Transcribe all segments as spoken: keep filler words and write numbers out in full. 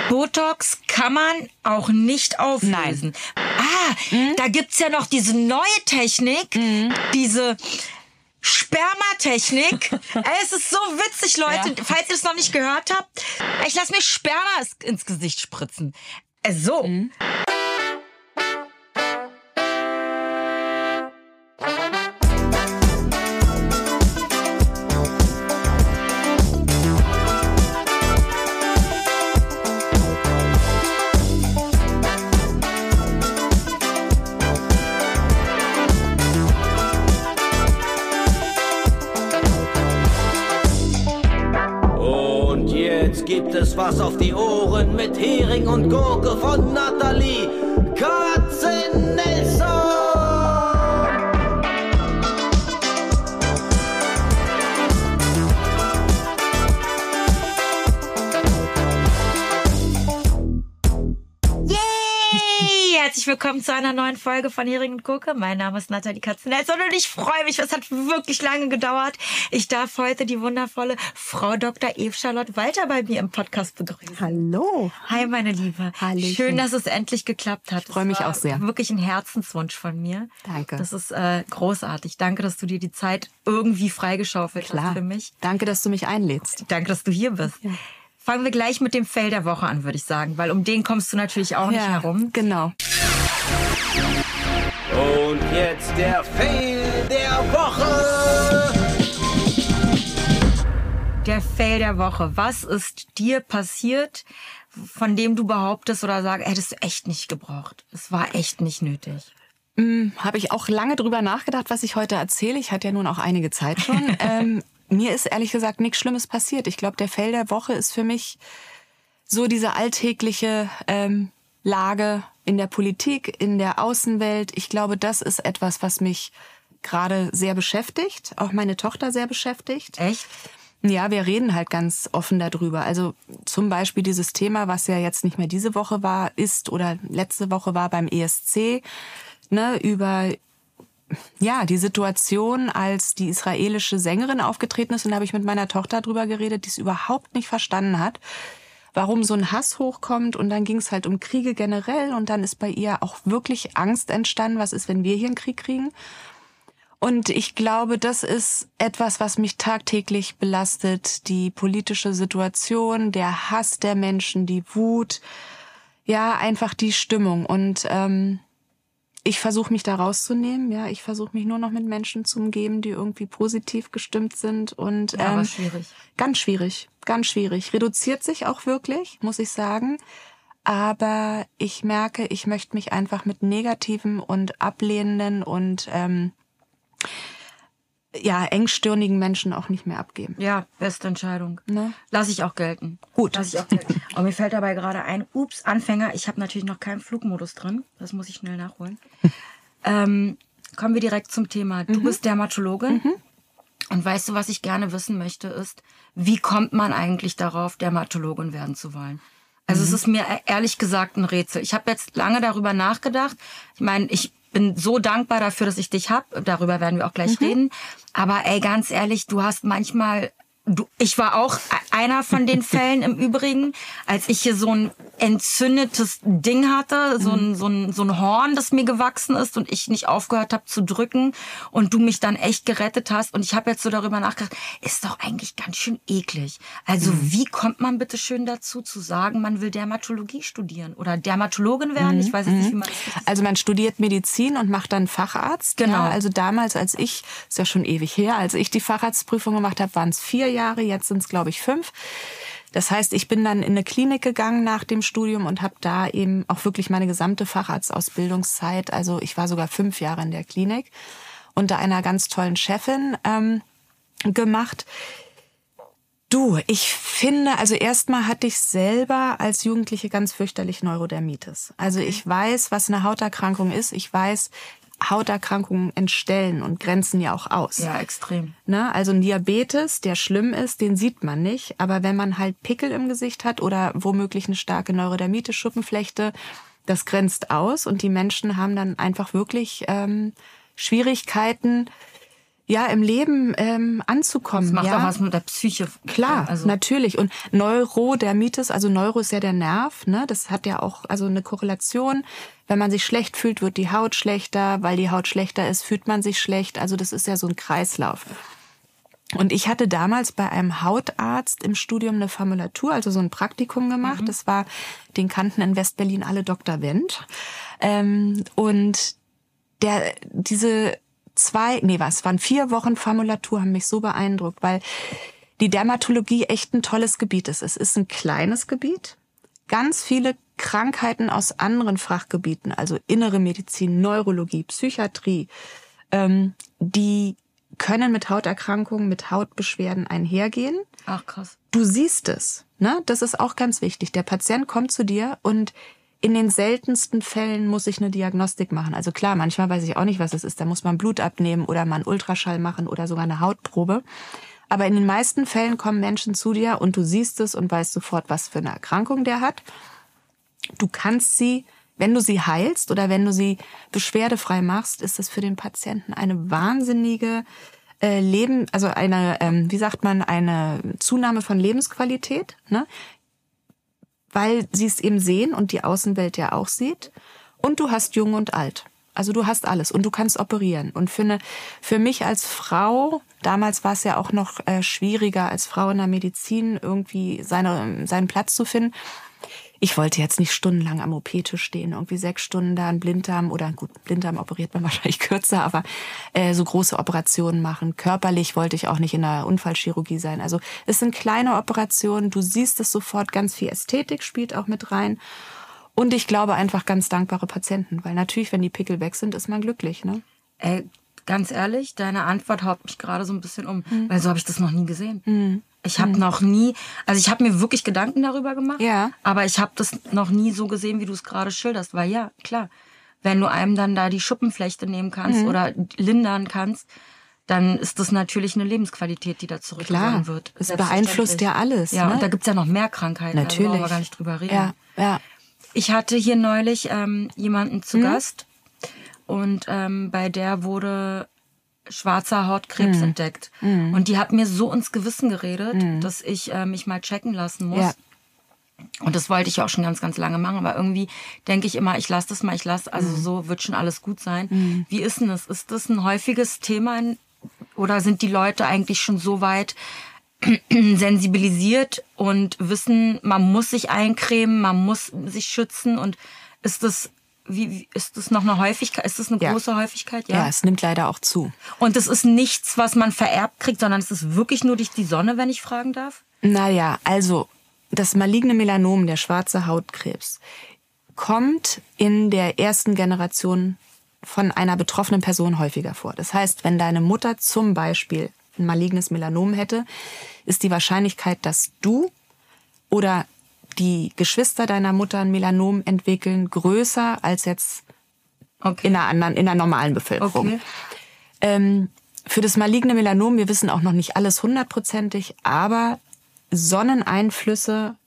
Botox kann man auch nicht auflösen. Nein. Ah, mhm. da gibt's ja noch diese neue Technik, mhm. diese Spermatechnik. Es ist so witzig, Leute. Ja. Falls ihr es noch nicht gehört habt, ich lasse mir Sperma ins Gesicht spritzen. So. Mhm. Gibt es was auf die Ohren mit Hering und Gurke von Nathalie Katzenelson? Herzlich willkommen zu einer neuen Folge von Hering und Gurke. Mein Name ist Nathalie Katzenelson und ich freue mich, es hat wirklich lange gedauert. Ich darf heute die wundervolle Frau Doktor Eve Charlotte Walter bei mir im Podcast begrüßen. Hallo. Hi, meine Liebe. Hallöchen. Schön, dass es endlich geklappt hat. Ich freue mich auch sehr. Wirklich ein Herzenswunsch von mir. Danke. Das ist äh, großartig. Danke, dass du dir die Zeit irgendwie freigeschaufelt Klar. hast für mich. Danke, dass du mich einlädst. Danke, dass du hier bist. Ja. Fangen wir gleich mit dem Fail der Woche an, würde ich sagen, weil um den kommst du natürlich auch nicht ja, herum. Genau. Und jetzt der Fail der Woche. Der Fail der Woche. Was ist dir passiert, von dem du behauptest oder sagst, hättest du echt nicht gebraucht? Es war echt nicht nötig. Hm, habe ich auch lange drüber nachgedacht, was ich heute erzähle. Ich hatte ja nun auch einige Zeit schon. ähm, mir ist ehrlich gesagt nichts Schlimmes passiert. Ich glaube, der Fail der Woche ist für mich so diese alltägliche ähm, Lage in der Politik, in der Außenwelt. Ich glaube, das ist etwas, was mich gerade sehr beschäftigt, auch meine Tochter sehr beschäftigt. Echt? Ja, wir reden halt ganz offen darüber. Also zum Beispiel dieses Thema, was ja jetzt nicht mehr diese Woche war, ist oder letzte Woche war beim E S C, ne, über ja die Situation, als die israelische Sängerin aufgetreten ist. Und da habe ich mit meiner Tochter drüber geredet, die es überhaupt nicht verstanden hat, warum so ein Hass hochkommt. Und dann ging es halt um Kriege generell. Und dann ist bei ihr auch wirklich Angst entstanden. Was ist, wenn wir hier einen Krieg kriegen? Und ich glaube, das ist etwas, was mich tagtäglich belastet. Die politische Situation, der Hass der Menschen, die Wut. Ja, einfach die Stimmung. Und ähm, ich versuche mich da rauszunehmen. Ja, ich versuche mich nur noch mit Menschen zu umgeben, die irgendwie positiv gestimmt sind. Und ja, ähm, aber schwierig. Ganz schwierig, ganz schwierig. Reduziert sich auch wirklich, muss ich sagen. Aber ich merke, ich möchte mich einfach mit negativen und ablehnenden und ähm, ja engstirnigen Menschen auch nicht mehr abgeben. Ja, beste Entscheidung. Ne? Lass ich auch gelten. Gut. Lass ich auch gelten. Und mir fällt dabei gerade ein, ups, Anfänger, ich habe natürlich noch keinen Flugmodus drin. Das muss ich schnell nachholen. ähm, kommen wir direkt zum Thema. Du mhm. bist Dermatologin. Mhm. Und weißt du, was ich gerne wissen möchte, ist, wie kommt man eigentlich darauf, Dermatologin werden zu wollen? Also mhm. es ist mir ehrlich gesagt ein Rätsel. Ich habe jetzt lange darüber nachgedacht. Ich meine, ich bin so dankbar dafür, dass ich dich hab. Darüber werden wir auch gleich mhm. reden. Aber ey, ganz ehrlich, du hast manchmal... Du, ich war auch einer von den Fällen im Übrigen, als ich hier so ein entzündetes Ding hatte, so ein, so ein, so ein Horn, das mir gewachsen ist und ich nicht aufgehört habe zu drücken und du mich dann echt gerettet hast. Und ich habe jetzt so darüber nachgedacht, ist doch eigentlich ganz schön eklig. Also mhm. wie kommt man bitte schön dazu zu sagen, man will Dermatologie studieren oder Dermatologin werden? Mhm. Ich weiß jetzt nicht, wie man das Also man studiert Medizin und macht dann Facharzt. Genau. Ja, also damals, als ich, ist ja schon ewig her, als ich die Facharztprüfung gemacht habe, waren es vier Jahre, jetzt sind es, glaube ich, fünf. Das heißt, ich bin dann in eine Klinik gegangen nach dem Studium und habe da eben auch wirklich meine gesamte Facharztausbildungszeit, also ich war sogar fünf Jahre in der Klinik, unter einer ganz tollen Chefin ähm, gemacht. Du, ich finde, also erstmal hatte ich selber als Jugendliche ganz fürchterlich Neurodermitis. Also ich weiß, was eine Hauterkrankung ist. Ich weiß, Hauterkrankungen entstellen und grenzen ja auch aus. Ja, extrem. Ne? Also ein Diabetes, der schlimm ist, den sieht man nicht. Aber wenn man halt Pickel im Gesicht hat oder womöglich eine starke Neurodermitis, Schuppenflechte, das grenzt aus. Und die Menschen haben dann einfach wirklich ähm, Schwierigkeiten, ja, im Leben ähm, anzukommen. Das macht ja. auch was mit der Psyche. Klar, also. natürlich. Und Neurodermitis, also Neuro ist ja der Nerv, ne? Das hat ja auch also eine Korrelation. Wenn man sich schlecht fühlt, wird die Haut schlechter. Weil die Haut schlechter ist, fühlt man sich schlecht. Also das ist ja so ein Kreislauf. Und ich hatte damals bei einem Hautarzt im Studium eine Formulatur, also so ein Praktikum gemacht. Mhm. Das war, den kannten in Westberlin alle Doktor Wendt. Ähm, und der, diese zwei, nee, was, waren vier Wochen Formulatur, haben mich so beeindruckt, weil die Dermatologie echt ein tolles Gebiet ist. Es ist ein kleines Gebiet, ganz viele Krankheiten aus anderen Fachgebieten, also innere Medizin, Neurologie, Psychiatrie, ähm, die können mit Hauterkrankungen, mit Hautbeschwerden einhergehen. Ach, krass. Du siehst es, ne? Das ist auch ganz wichtig. Der Patient kommt zu dir und in den seltensten Fällen muss ich eine Diagnostik machen. Also klar, manchmal weiß ich auch nicht, was es ist. Da muss man Blut abnehmen oder mal einen Ultraschall machen oder sogar eine Hautprobe. Aber in den meisten Fällen kommen Menschen zu dir und du siehst es und weißt sofort, was für eine Erkrankung der hat. Du kannst sie, wenn du sie heilst oder wenn du sie beschwerdefrei machst, ist das für den Patienten eine wahnsinnige äh, Leben, also eine, ähm, wie sagt man, eine Zunahme von Lebensqualität, ne? Weil sie es eben sehen und die Außenwelt ja auch sieht. Und du hast jung und alt. Also du hast alles und du kannst operieren. Und für, eine, für mich als Frau, damals war es ja auch noch äh, schwieriger, als Frau in der Medizin irgendwie seine, seinen Platz zu finden. Ich wollte jetzt nicht stundenlang am O P-Tisch stehen, irgendwie sechs Stunden da einen Blinddarm oder gut, Blinddarm operiert man wahrscheinlich kürzer, aber äh, so große Operationen machen. Körperlich wollte ich auch nicht in der Unfallchirurgie sein. Also es sind kleine Operationen, du siehst es sofort, ganz viel Ästhetik spielt auch mit rein. Und ich glaube einfach ganz dankbare Patienten, weil natürlich, wenn die Pickel weg sind, ist man glücklich, ne? Ey, ganz ehrlich, deine Antwort haut mich gerade so ein bisschen um, mhm. weil so habe ich das noch nie gesehen. Mhm. Ich habe mhm. noch nie, also ich habe mir wirklich Gedanken darüber gemacht, ja. aber ich habe das noch nie so gesehen, wie du es gerade schilderst. Weil ja, klar, wenn du einem dann da die Schuppenflechte nehmen kannst mhm. oder lindern kannst, dann ist das natürlich eine Lebensqualität, die da zurückgewonnen wird. Es beeinflusst ja alles. Ja, ne? und da gibt's ja noch mehr Krankheiten, natürlich. da brauchen wir gar nicht drüber reden. Ja, ja. Ich hatte hier neulich ähm, jemanden zu mhm. Gast und ähm, bei der wurde schwarzer Hautkrebs mm. entdeckt. Mm. Und die hat mir so ins Gewissen geredet, mm. dass ich äh, mich mal checken lassen muss. Ja. Und das wollte ich auch schon ganz, ganz lange machen. Aber irgendwie denke ich immer, ich lasse das mal, ich lasse, also mm. so wird schon alles gut sein. Mm. Wie ist denn das? Ist das ein häufiges Thema in, oder sind die Leute eigentlich schon so weit sensibilisiert und wissen, man muss sich eincremen, man muss sich schützen und ist das Wie, wie ist das noch eine Häufigkeit? Ist das eine ja. große Häufigkeit? Ja? ja, es nimmt leider auch zu. Und es ist nichts, was man vererbt kriegt, sondern es ist wirklich nur durch die Sonne, wenn ich fragen darf? Naja, also das maligne Melanom, der schwarze Hautkrebs, kommt in der ersten Generation von einer betroffenen Person häufiger vor. Das heißt, wenn deine Mutter zum Beispiel ein malignes Melanom hätte, ist die Wahrscheinlichkeit, dass du oder die Geschwister deiner Mutter ein Melanom entwickeln, größer als jetzt okay. in einer anderen, in der normalen Bevölkerung. Okay. Ähm, für das maligne Melanom, wir wissen auch noch nicht alles hundertprozentig, aber Sonneneinflüsse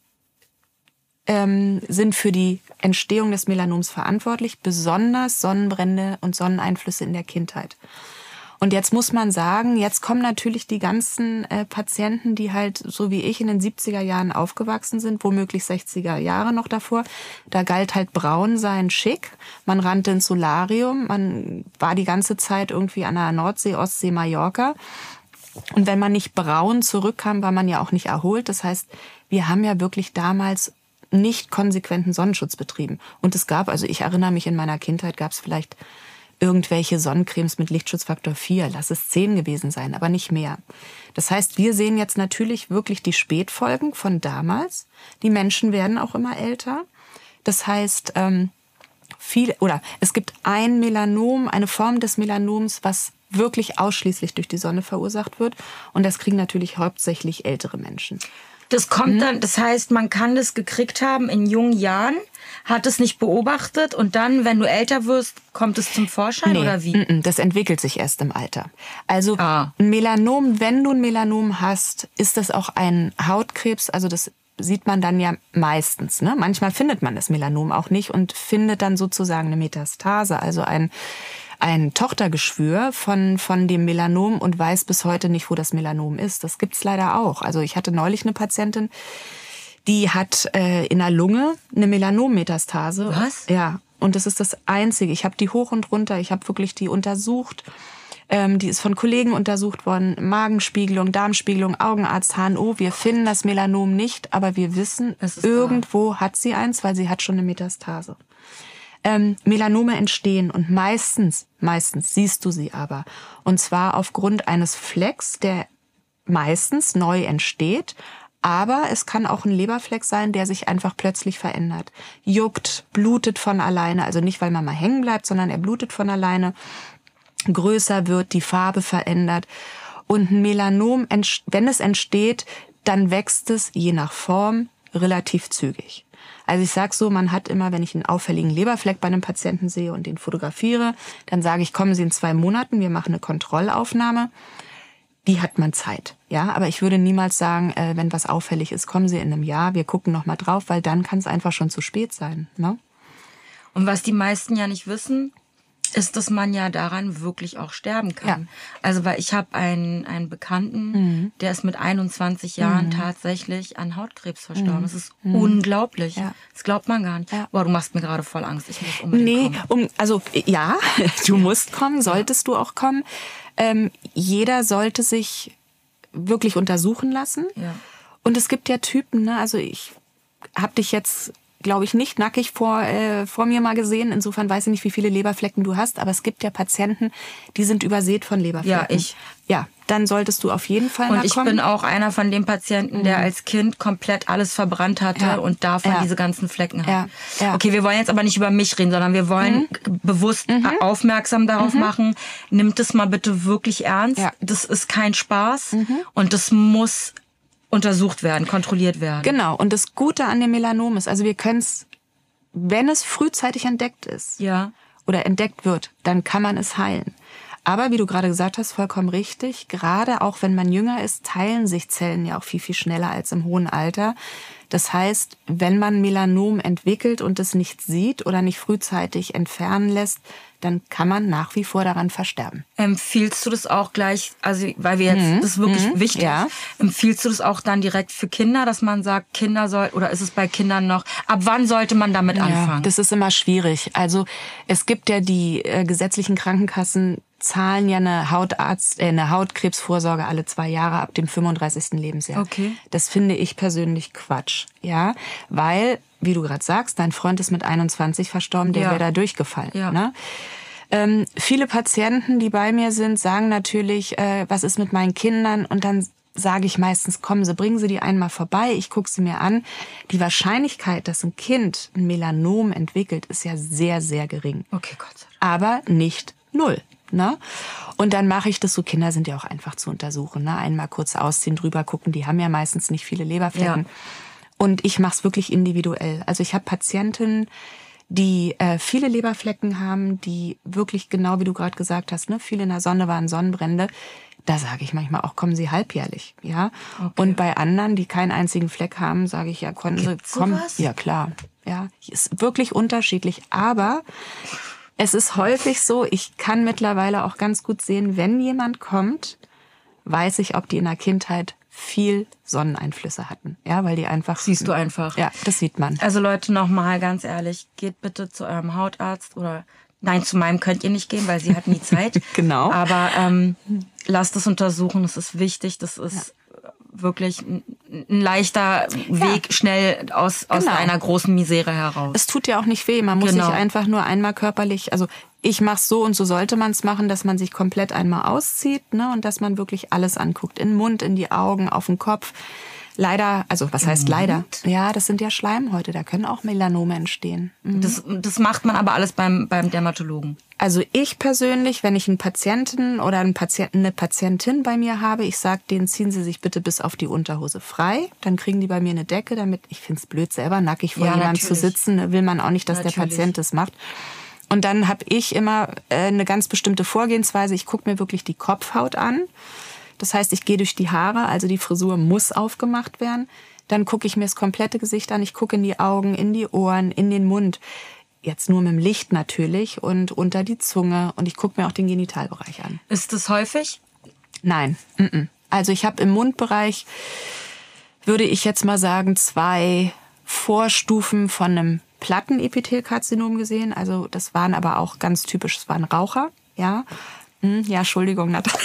ähm, sind für die Entstehung des Melanoms verantwortlich, besonders Sonnenbrände und Sonneneinflüsse in der Kindheit. Und jetzt muss man sagen, jetzt kommen natürlich die ganzen äh, Patienten, die halt so wie ich in den siebziger Jahren aufgewachsen sind, womöglich sechziger Jahre noch davor. Da galt halt braun sein schick. Man rannte ins Solarium, man war die ganze Zeit irgendwie an der Nordsee, Ostsee, Mallorca. Und wenn man nicht braun zurückkam, war man ja auch nicht erholt. Das heißt, wir haben ja wirklich damals nicht konsequenten Sonnenschutz betrieben. Und es gab, also ich erinnere mich, in meiner Kindheit gab es vielleicht irgendwelche Sonnencremes mit Lichtschutzfaktor vier, lass es zehn gewesen sein, aber nicht mehr. Das heißt, wir sehen jetzt natürlich wirklich die Spätfolgen von damals. Die Menschen werden auch immer älter. Das heißt, ähm, viel oder es gibt ein Melanom, eine Form des Melanoms, was wirklich ausschließlich durch die Sonne verursacht wird. Und das kriegen natürlich hauptsächlich ältere Menschen. Das kommt dann, das heißt, man kann das gekriegt haben in jungen Jahren, hat es nicht beobachtet und dann, wenn du älter wirst, kommt es zum Vorschein nee, oder wie? Das entwickelt sich erst im Alter. Also ah. ein Melanom, wenn du ein Melanom hast, ist das auch ein Hautkrebs, also das sieht man dann ja meistens. Ne? Manchmal findet man das Melanom auch nicht und findet dann sozusagen eine Metastase, also ein ein Tochtergeschwür von, von dem Melanom und weiß bis heute nicht, wo das Melanom ist. Das gibt's leider auch. Also ich hatte neulich eine Patientin, die hat äh, in der Lunge eine Melanommetastase. Was? Ja, und das ist das Einzige. Ich habe die hoch und runter, ich habe wirklich die untersucht. Ähm, die ist von Kollegen untersucht worden. Magenspiegelung, Darmspiegelung, Augenarzt, H N O. Wir finden das Melanom nicht, aber wir wissen, irgendwo da. Hat sie eins, weil sie hat schon eine Metastase. Ähm, Melanome entstehen und meistens, meistens siehst du sie aber. Und zwar aufgrund eines Flecks, der meistens neu entsteht. Aber es kann auch ein Leberfleck sein, der sich einfach plötzlich verändert. Juckt, blutet von alleine. Also nicht, weil man mal hängen bleibt, sondern er blutet von alleine. Größer wird, die Farbe verändert. Und ein Melanom, wenn es entsteht, dann wächst es je nach Form relativ zügig. Also ich sage so, man hat immer, wenn ich einen auffälligen Leberfleck bei einem Patienten sehe und den fotografiere, dann sage ich, kommen Sie in zwei Monaten, wir machen eine Kontrollaufnahme. Die hat man Zeit, ja. Aber ich würde niemals sagen, äh, wenn was auffällig ist, kommen Sie in einem Jahr, wir gucken noch mal drauf, weil dann kann es einfach schon zu spät sein, ne? Und was die meisten ja nicht wissen, ist, dass man ja daran wirklich auch sterben kann. Ja. Also weil ich habe einen, einen Bekannten, mhm. der ist mit einundzwanzig Jahren mhm. tatsächlich an Hautkrebs verstorben. Mhm. Das ist mhm. unglaublich. Ja. Das glaubt man gar nicht. Ja. Boah, du machst mir gerade voll Angst. Ich muss unbedingt nee, kommen. Um, also ja, du ja. musst kommen, solltest du auch kommen. Ähm, jeder sollte sich wirklich untersuchen lassen. Ja. Und es gibt ja Typen, ne? Also ich habe dich jetzt, glaube ich, nicht nackig vor, äh, vor mir mal gesehen. Insofern weiß ich nicht, wie viele Leberflecken du hast. Aber es gibt ja Patienten, die sind übersät von Leberflecken. Ja, ich. Ja, dann solltest du auf jeden Fall mal kommen. Und ich bin auch einer von den Patienten, der mhm. als Kind komplett alles verbrannt hatte ja. und davon ja. diese ganzen Flecken hat. Ja. Ja. Okay, wir wollen jetzt aber nicht über mich reden, sondern wir wollen mhm. bewusst mhm. aufmerksam darauf mhm. machen. Nimmt es mal bitte wirklich ernst. Ja. Das ist kein Spaß mhm. und das muss untersucht werden, kontrolliert werden. Genau. Und das Gute an dem Melanom ist, also wir können es, wenn es frühzeitig entdeckt ist ja. oder entdeckt wird, dann kann man es heilen. Aber wie du gerade gesagt hast, vollkommen richtig, gerade auch wenn man jünger ist, teilen sich Zellen ja auch viel, viel schneller als im hohen Alter. Das heißt, wenn man Melanom entwickelt und es nicht sieht oder nicht frühzeitig entfernen lässt, dann kann man nach wie vor daran versterben. Empfiehlst du das auch gleich, also weil wir jetzt, mhm. das ist wirklich mhm. wichtig, ja. empfiehlst du das auch dann direkt für Kinder, dass man sagt, Kinder soll, oder ist es bei Kindern noch, ab wann sollte man damit ja, anfangen? Das ist immer schwierig. Also es gibt ja die äh, gesetzlichen Krankenkassen, zahlen ja eine Hautarzt, äh, eine Hautkrebsvorsorge alle zwei Jahre ab dem fünfunddreißigsten Lebensjahr. Okay. Das finde ich persönlich Quatsch, ja, weil, wie du gerade sagst, dein Freund ist mit einundzwanzig verstorben, der ja. wäre da durchgefallen. Ja. Ne? Ähm, viele Patienten, die bei mir sind, sagen natürlich, äh, was ist mit meinen Kindern? Und dann sage ich meistens, kommen Sie, bringen Sie die einmal vorbei, ich gucke sie mir an. Die Wahrscheinlichkeit, dass ein Kind ein Melanom entwickelt, ist ja sehr, sehr gering. Okay, Gott sei Dank. Aber nicht null. Ne? Und dann mache ich das so, Kinder sind ja auch einfach zu untersuchen. Ne? Einmal kurz ausziehen, drüber gucken, die haben ja meistens nicht viele Leberflecken. Ja. Und ich mache es wirklich individuell. Also ich habe Patientinnen, die äh, viele Leberflecken haben, die wirklich genau, wie du gerade gesagt hast, ne, viel in der Sonne waren, Sonnenbrände. Da sage ich manchmal auch, kommen Sie halbjährlich. Ja. Okay. Und bei anderen, die keinen einzigen Fleck haben, sage ich, ja, konnten Sie kommen. Sowas? Ja, klar. Ja, ist wirklich unterschiedlich. Aber es ist häufig so, ich kann mittlerweile auch ganz gut sehen, wenn jemand kommt, weiß ich, ob die in der Kindheit viel Sonneneinflüsse hatten. Ja, weil die einfach... Siehst du einfach. Ja, das sieht man. Also Leute, nochmal ganz ehrlich, geht bitte zu eurem Hautarzt oder... Nein, zu meinem könnt ihr nicht gehen, weil sie hat nie Zeit. Genau. Aber ähm, lasst es untersuchen, das ist wichtig, das ist ja. wirklich ein, ein leichter Weg, ja. schnell aus, aus genau. einer großen Misere heraus. Es tut ja auch nicht weh, man muss genau. sich einfach nur einmal körperlich, also ich mach's so und so sollte man es machen, dass man sich komplett einmal auszieht, ne, und dass man wirklich alles anguckt, in den Mund, in die Augen, auf den Kopf. Leider, also was heißt leider? Ja, das sind ja Schleimhäute, da können auch Melanome entstehen. Mhm. Das, das macht man aber alles beim, beim Dermatologen. Also ich persönlich, wenn ich einen Patienten oder einen Patienten, eine Patientin bei mir habe, ich sage denen, ziehen Sie sich bitte bis auf die Unterhose frei. Dann kriegen die bei mir eine Decke, damit, ich finde es blöd, selber nackig vor ja, jemandem zu sitzen, will man auch nicht, dass natürlich. Der Patient das macht. Und dann habe ich immer äh, eine ganz bestimmte Vorgehensweise. Ich gucke mir wirklich die Kopfhaut an. Das heißt, ich gehe durch die Haare, also die Frisur muss aufgemacht werden. Dann gucke ich mir das komplette Gesicht an. Ich gucke in die Augen, in die Ohren, in den Mund. jetzt nur mit dem Licht natürlich und unter die Zunge. Und ich gucke mir auch den Genitalbereich an. Ist das häufig? Nein. Mm-mm. Also ich habe im Mundbereich, würde ich jetzt mal sagen, zwei Vorstufen von einem Plattenepithelkarzinom gesehen. Also das waren aber auch ganz typisch, es waren Raucher, ja. Ja, Entschuldigung, Natalia.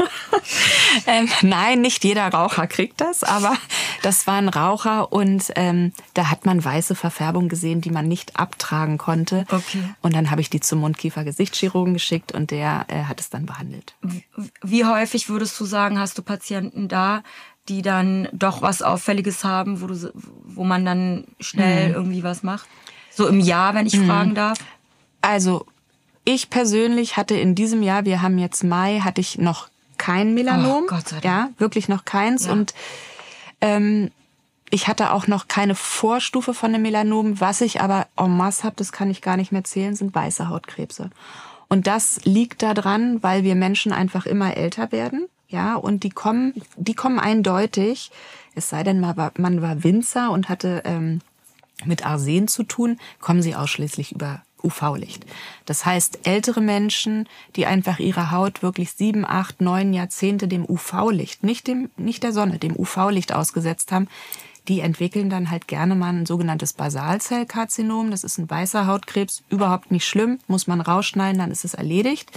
ähm, nein, nicht jeder Raucher kriegt das, aber das waren Raucher und ähm, da hat man weiße Verfärbung gesehen, die man nicht abtragen konnte. Okay. Und dann habe ich die zum Mundkiefer-Gesichtschirurgen geschickt und der äh, hat es dann behandelt. Wie häufig würdest du sagen, hast du Patienten da, die dann doch was Auffälliges haben, wo, du, wo man dann schnell mhm. irgendwie was macht? So im Jahr, wenn ich mhm. fragen darf? Also ich persönlich hatte in diesem Jahr, wir haben jetzt Mai, hatte ich noch kein Melanom. Oh, Gott sei Dank. Ja, wirklich noch keins. Ja. Und ähm, ich hatte auch noch keine Vorstufe von einem Melanom. Was ich aber en masse habe, das kann ich gar nicht mehr zählen, sind weiße Hautkrebse. Und das liegt daran, weil wir Menschen einfach immer älter werden. Ja, und die kommen, die kommen eindeutig, es sei denn, man war, man war Winzer und hatte ähm, mit Arsen zu tun, kommen sie ausschließlich über U V-Licht. Das heißt, ältere Menschen, die einfach ihre Haut wirklich sieben, acht, neun Jahrzehnte dem U V-Licht, nicht dem, nicht der Sonne, dem U V-Licht ausgesetzt haben, die entwickeln dann halt gerne mal ein sogenanntes Basalzellkarzinom. Das ist ein weißer Hautkrebs, überhaupt nicht schlimm, muss man rausschneiden, dann ist es erledigt.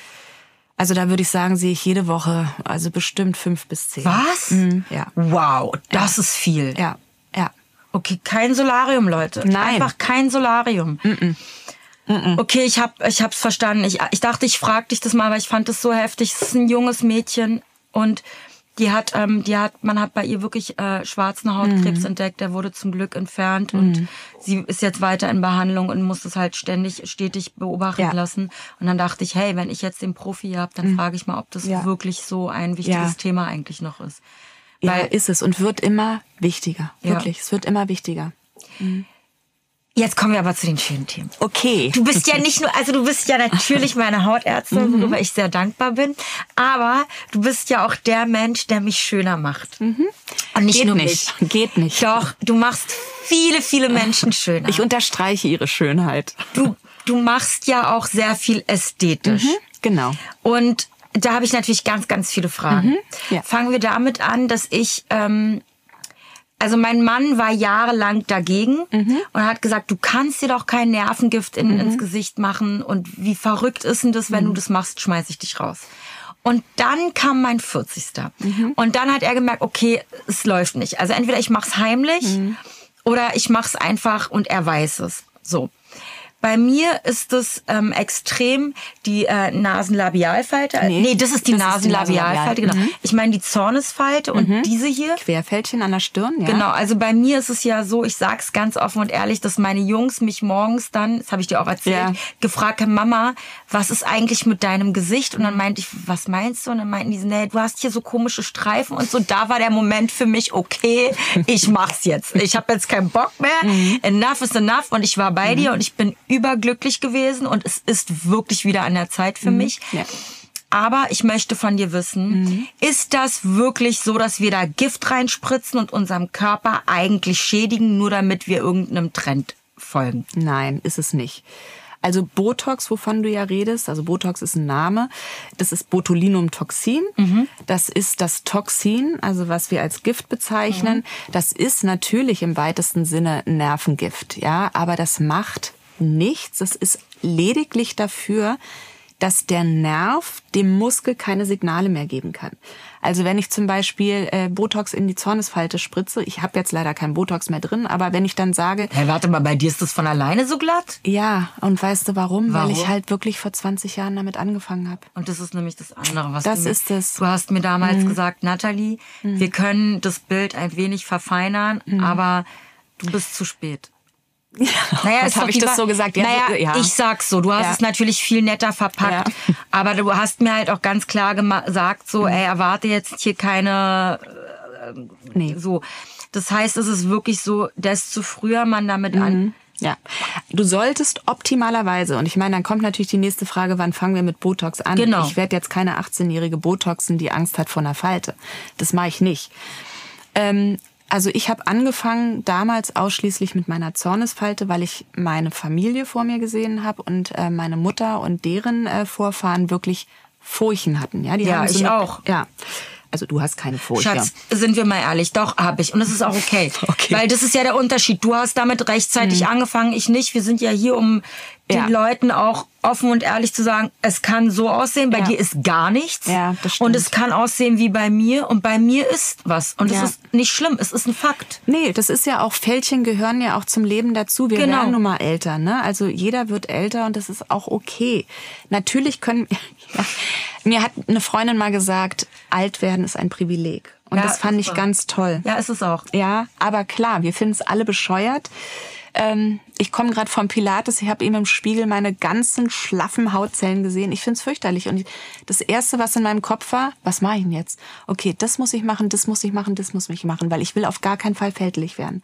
Also da würde ich sagen, sehe ich jede Woche, also bestimmt fünf bis zehn. Was? Mhm, ja. Wow, das ja. ist viel. Ja, ja. Okay, kein Solarium, Leute. Nein. Einfach kein Solarium. Mm-mm. Mm-mm. Okay, ich hab, ich hab's verstanden. Ich, ich dachte, ich frag dich das mal, weil ich fand das so heftig. Es ist ein junges Mädchen und die hat, ähm, die hat, man hat bei ihr wirklich äh, schwarzen Hautkrebs mm. entdeckt. Der wurde zum Glück entfernt mm. und sie ist jetzt weiter in Behandlung und muss das halt ständig, stetig beobachten ja. lassen. Und dann dachte ich, hey, wenn ich jetzt den Profi habe, dann mm. frage ich mal, ob das ja. wirklich so ein wichtiges ja. Thema eigentlich noch ist. Ja, Weil, ist es und wird immer wichtiger. Wirklich, ja. es wird immer wichtiger. Mhm. Jetzt kommen wir aber zu den schönen Themen. Okay. Du bist ja nicht nur, also du bist ja natürlich meine Hautärztin, mhm. worüber ich sehr dankbar bin, aber du bist ja auch der Mensch, der mich schöner macht. Mhm. Und nicht Geht nur nicht. mich. Geht nicht. Doch, du machst viele, viele Menschen schöner. Ich unterstreiche ihre Schönheit. Du, du machst ja auch sehr viel ästhetisch. Mhm. Genau. Und da habe ich natürlich ganz, ganz viele Fragen. Mhm. Ja. Fangen wir damit an, dass ich... Ähm, Also mein Mann war jahrelang dagegen mhm. und hat gesagt, du kannst dir doch kein Nervengift in, mhm. ins Gesicht machen und wie verrückt ist denn das, wenn mhm. du das machst, schmeiß ich dich raus. Und dann kam mein vierzigster Mhm. Und dann hat er gemerkt, okay, es läuft nicht. Also entweder ich mach's heimlich mhm. oder ich mach's einfach und er weiß es. So. Bei mir ist es ähm, extrem die äh, Nasenlabialfalte. Nee, nee, das ist die das Nasenlabialfalte, genau. Mhm. Ich meine die Zornesfalte und mhm. diese hier. Querfältchen an der Stirn, ja. Genau, also bei mir ist es ja so, ich sag's ganz offen und ehrlich, dass meine Jungs mich morgens dann, das habe ich dir auch erzählt, ja. gefragt haben, Mama, was ist eigentlich mit deinem Gesicht? Und dann meinte ich, was meinst du? Und dann meinten die, nee, du hast hier so komische Streifen und so. Da war der Moment für mich, okay, ich mach's jetzt. Ich habe jetzt keinen Bock mehr. Mhm. Enough is enough. Und ich war bei mhm. dir und ich bin überglücklich gewesen und es ist wirklich wieder an der Zeit für mhm. mich. Ja. Aber ich möchte von dir wissen, mhm. ist das wirklich so, dass wir da Gift reinspritzen und unserem Körper eigentlich schädigen, nur damit wir irgendeinem Trend folgen? Nein, ist es nicht. Also Botox, wovon du ja redest, also Botox ist ein Name, das ist Botulinumtoxin. Mhm. Das ist das Toxin, also was wir als Gift bezeichnen. Mhm. Das ist natürlich im weitesten Sinne ein Nervengift, ja, aber das macht nichts. Das ist lediglich dafür, dass der Nerv dem Muskel keine Signale mehr geben kann. Also wenn ich zum Beispiel äh, Botox in die Zornesfalte spritze, ich habe jetzt leider kein Botox mehr drin, aber wenn ich dann sage... Hey, warte mal, bei dir ist das von alleine so glatt? Ja, und weißt du warum? warum? Weil ich halt wirklich vor zwanzig Jahren damit angefangen habe. Und das ist nämlich das andere, was das du... ist es. Du hast mir damals mhm. gesagt, Nathalie, mhm. wir können das Bild ein wenig verfeinern, mhm. aber du bist zu spät. Ja, naja, was habe ich das so gesagt? Ja, naja, so, ja. ich sag's so. Du hast ja. es natürlich viel netter verpackt, ja. aber du hast mir halt auch ganz klar gesagt, so, ey, erwarte jetzt hier keine, äh, nee. so. Das heißt, es ist wirklich so, desto früher man damit mhm. an. Ja, du solltest optimalerweise, und ich meine, dann kommt natürlich die nächste Frage, wann fangen wir mit Botox an? Genau. Ich werde jetzt keine achtzehnjährige Botoxen, die Angst hat vor einer Falte. Das mache ich nicht. Ähm, Also ich habe angefangen damals ausschließlich mit meiner Zornesfalte, weil ich meine Familie vor mir gesehen habe und äh, meine Mutter und deren äh, Vorfahren wirklich Furchen hatten. Ja, die Ja, haben so ich eine, auch. Ja, also du hast keine Furche. Schatz, sind wir mal ehrlich, doch, habe ich. Und das ist auch okay. Okay. Weil das ist ja der Unterschied. Du hast damit rechtzeitig Mhm. angefangen, ich nicht. Wir sind ja hier, um den Ja. Leuten auch offen und ehrlich zu sagen, es kann so aussehen, bei Ja. dir ist gar nichts. Ja, das stimmt. Und es kann aussehen wie bei mir und bei mir ist was. Und Ja. das ist nicht schlimm, es ist ein Fakt. Nee, das ist ja auch, Fältchen gehören ja auch zum Leben dazu. Wir Genau. werden nun mal älter, ne? Also jeder wird älter und das ist auch okay. Natürlich können, ja, mir hat eine Freundin mal gesagt, alt werden ist ein Privileg. Und Ja, das fand ich super. ganz toll. Ja, ist es auch. Ja, aber klar, wir finden es alle bescheuert. Ähm, ich komme gerade vom Pilates, ich habe eben im Spiegel meine ganzen schlaffen Hautzellen gesehen. Ich finde es fürchterlich. Und das Erste, was in meinem Kopf war, was mache ich denn jetzt? Okay, das muss ich machen, das muss ich machen, das muss ich machen, weil ich will auf gar keinen Fall fältlich werden.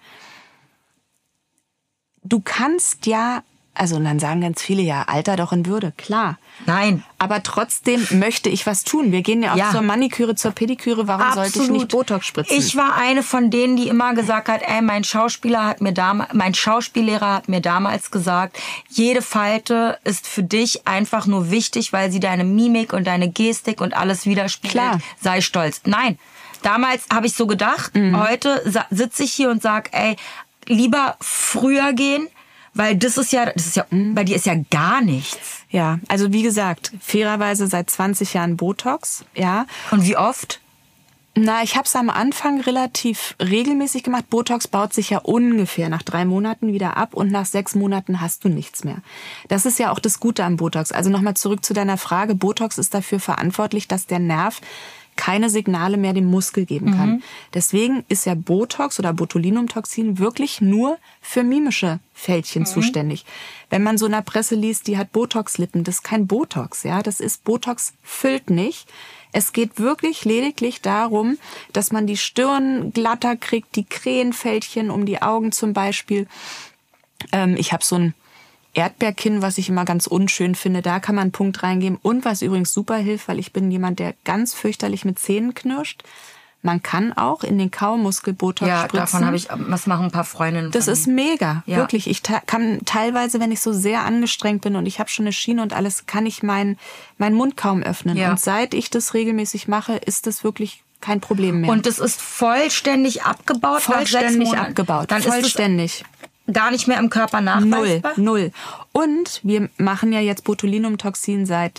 Du kannst ja, also und dann sagen ganz viele, ja, Alter doch in Würde, klar. Nein. Aber trotzdem möchte ich was tun. Wir gehen ja auch Ja. zur Maniküre, zur Pediküre. Warum sollte ich nicht Botox spritzen? Ich war eine von denen, die immer gesagt hat, ey, mein Schauspieler hat mir damals, mein Schauspiellehrer hat mir damals gesagt, jede Falte ist für dich einfach nur wichtig, weil sie deine Mimik und deine Gestik und alles widerspiegelt. Klar. Sei stolz. Nein. Damals habe ich so gedacht. Heute sa- sitze ich hier und sag, ey, lieber früher gehen, weil das ist ja, das ist ja, bei dir ist ja gar nichts. Ja, also wie gesagt, fairerweise seit zwanzig Jahren Botox, ja. Und wie oft? Na, ich habe es am Anfang relativ regelmäßig gemacht. Botox baut sich ja ungefähr nach drei Monaten wieder ab und nach sechs Monaten hast du nichts mehr. Das ist ja auch das Gute am Botox. Also nochmal zurück zu deiner Frage. Botox ist dafür verantwortlich, dass der Nerv keine Signale mehr dem Muskel geben kann. Deswegen ist ja Botox oder Botulinumtoxin wirklich nur für mimische Fältchen zuständig. Wenn man so in der Presse liest, die hat Botox-Lippen, das ist kein Botox, ja, das ist Botox füllt nicht. Es geht wirklich lediglich darum, dass man die Stirn glatter kriegt, die Krähenfältchen um die Augen zum Beispiel. Ähm, ich habe so ein Erdbeerkinn, was ich immer ganz unschön finde, da kann man einen Punkt reingeben. Und was übrigens super hilft, weil ich bin jemand, der ganz fürchterlich mit Zähnen knirscht. Man kann auch in den Kaumuskel Botox Ja, spritzen. davon habe ich, das machen ein paar Freundinnen. Das von ist mir. mega, Ja. wirklich. Ich ta- kann teilweise, wenn ich so sehr angestrengt bin und ich habe schon eine Schiene und alles, kann ich meinen meinen Mund kaum öffnen. Ja. Und seit ich das regelmäßig mache, ist das wirklich kein Problem mehr. Und das ist vollständig abgebaut? nach sechs vollständig Monaten? abgebaut. Dann vollständig. ist es gar nicht mehr im Körper Null, nachweisbar? null. Und wir machen ja jetzt Botulinumtoxin seit,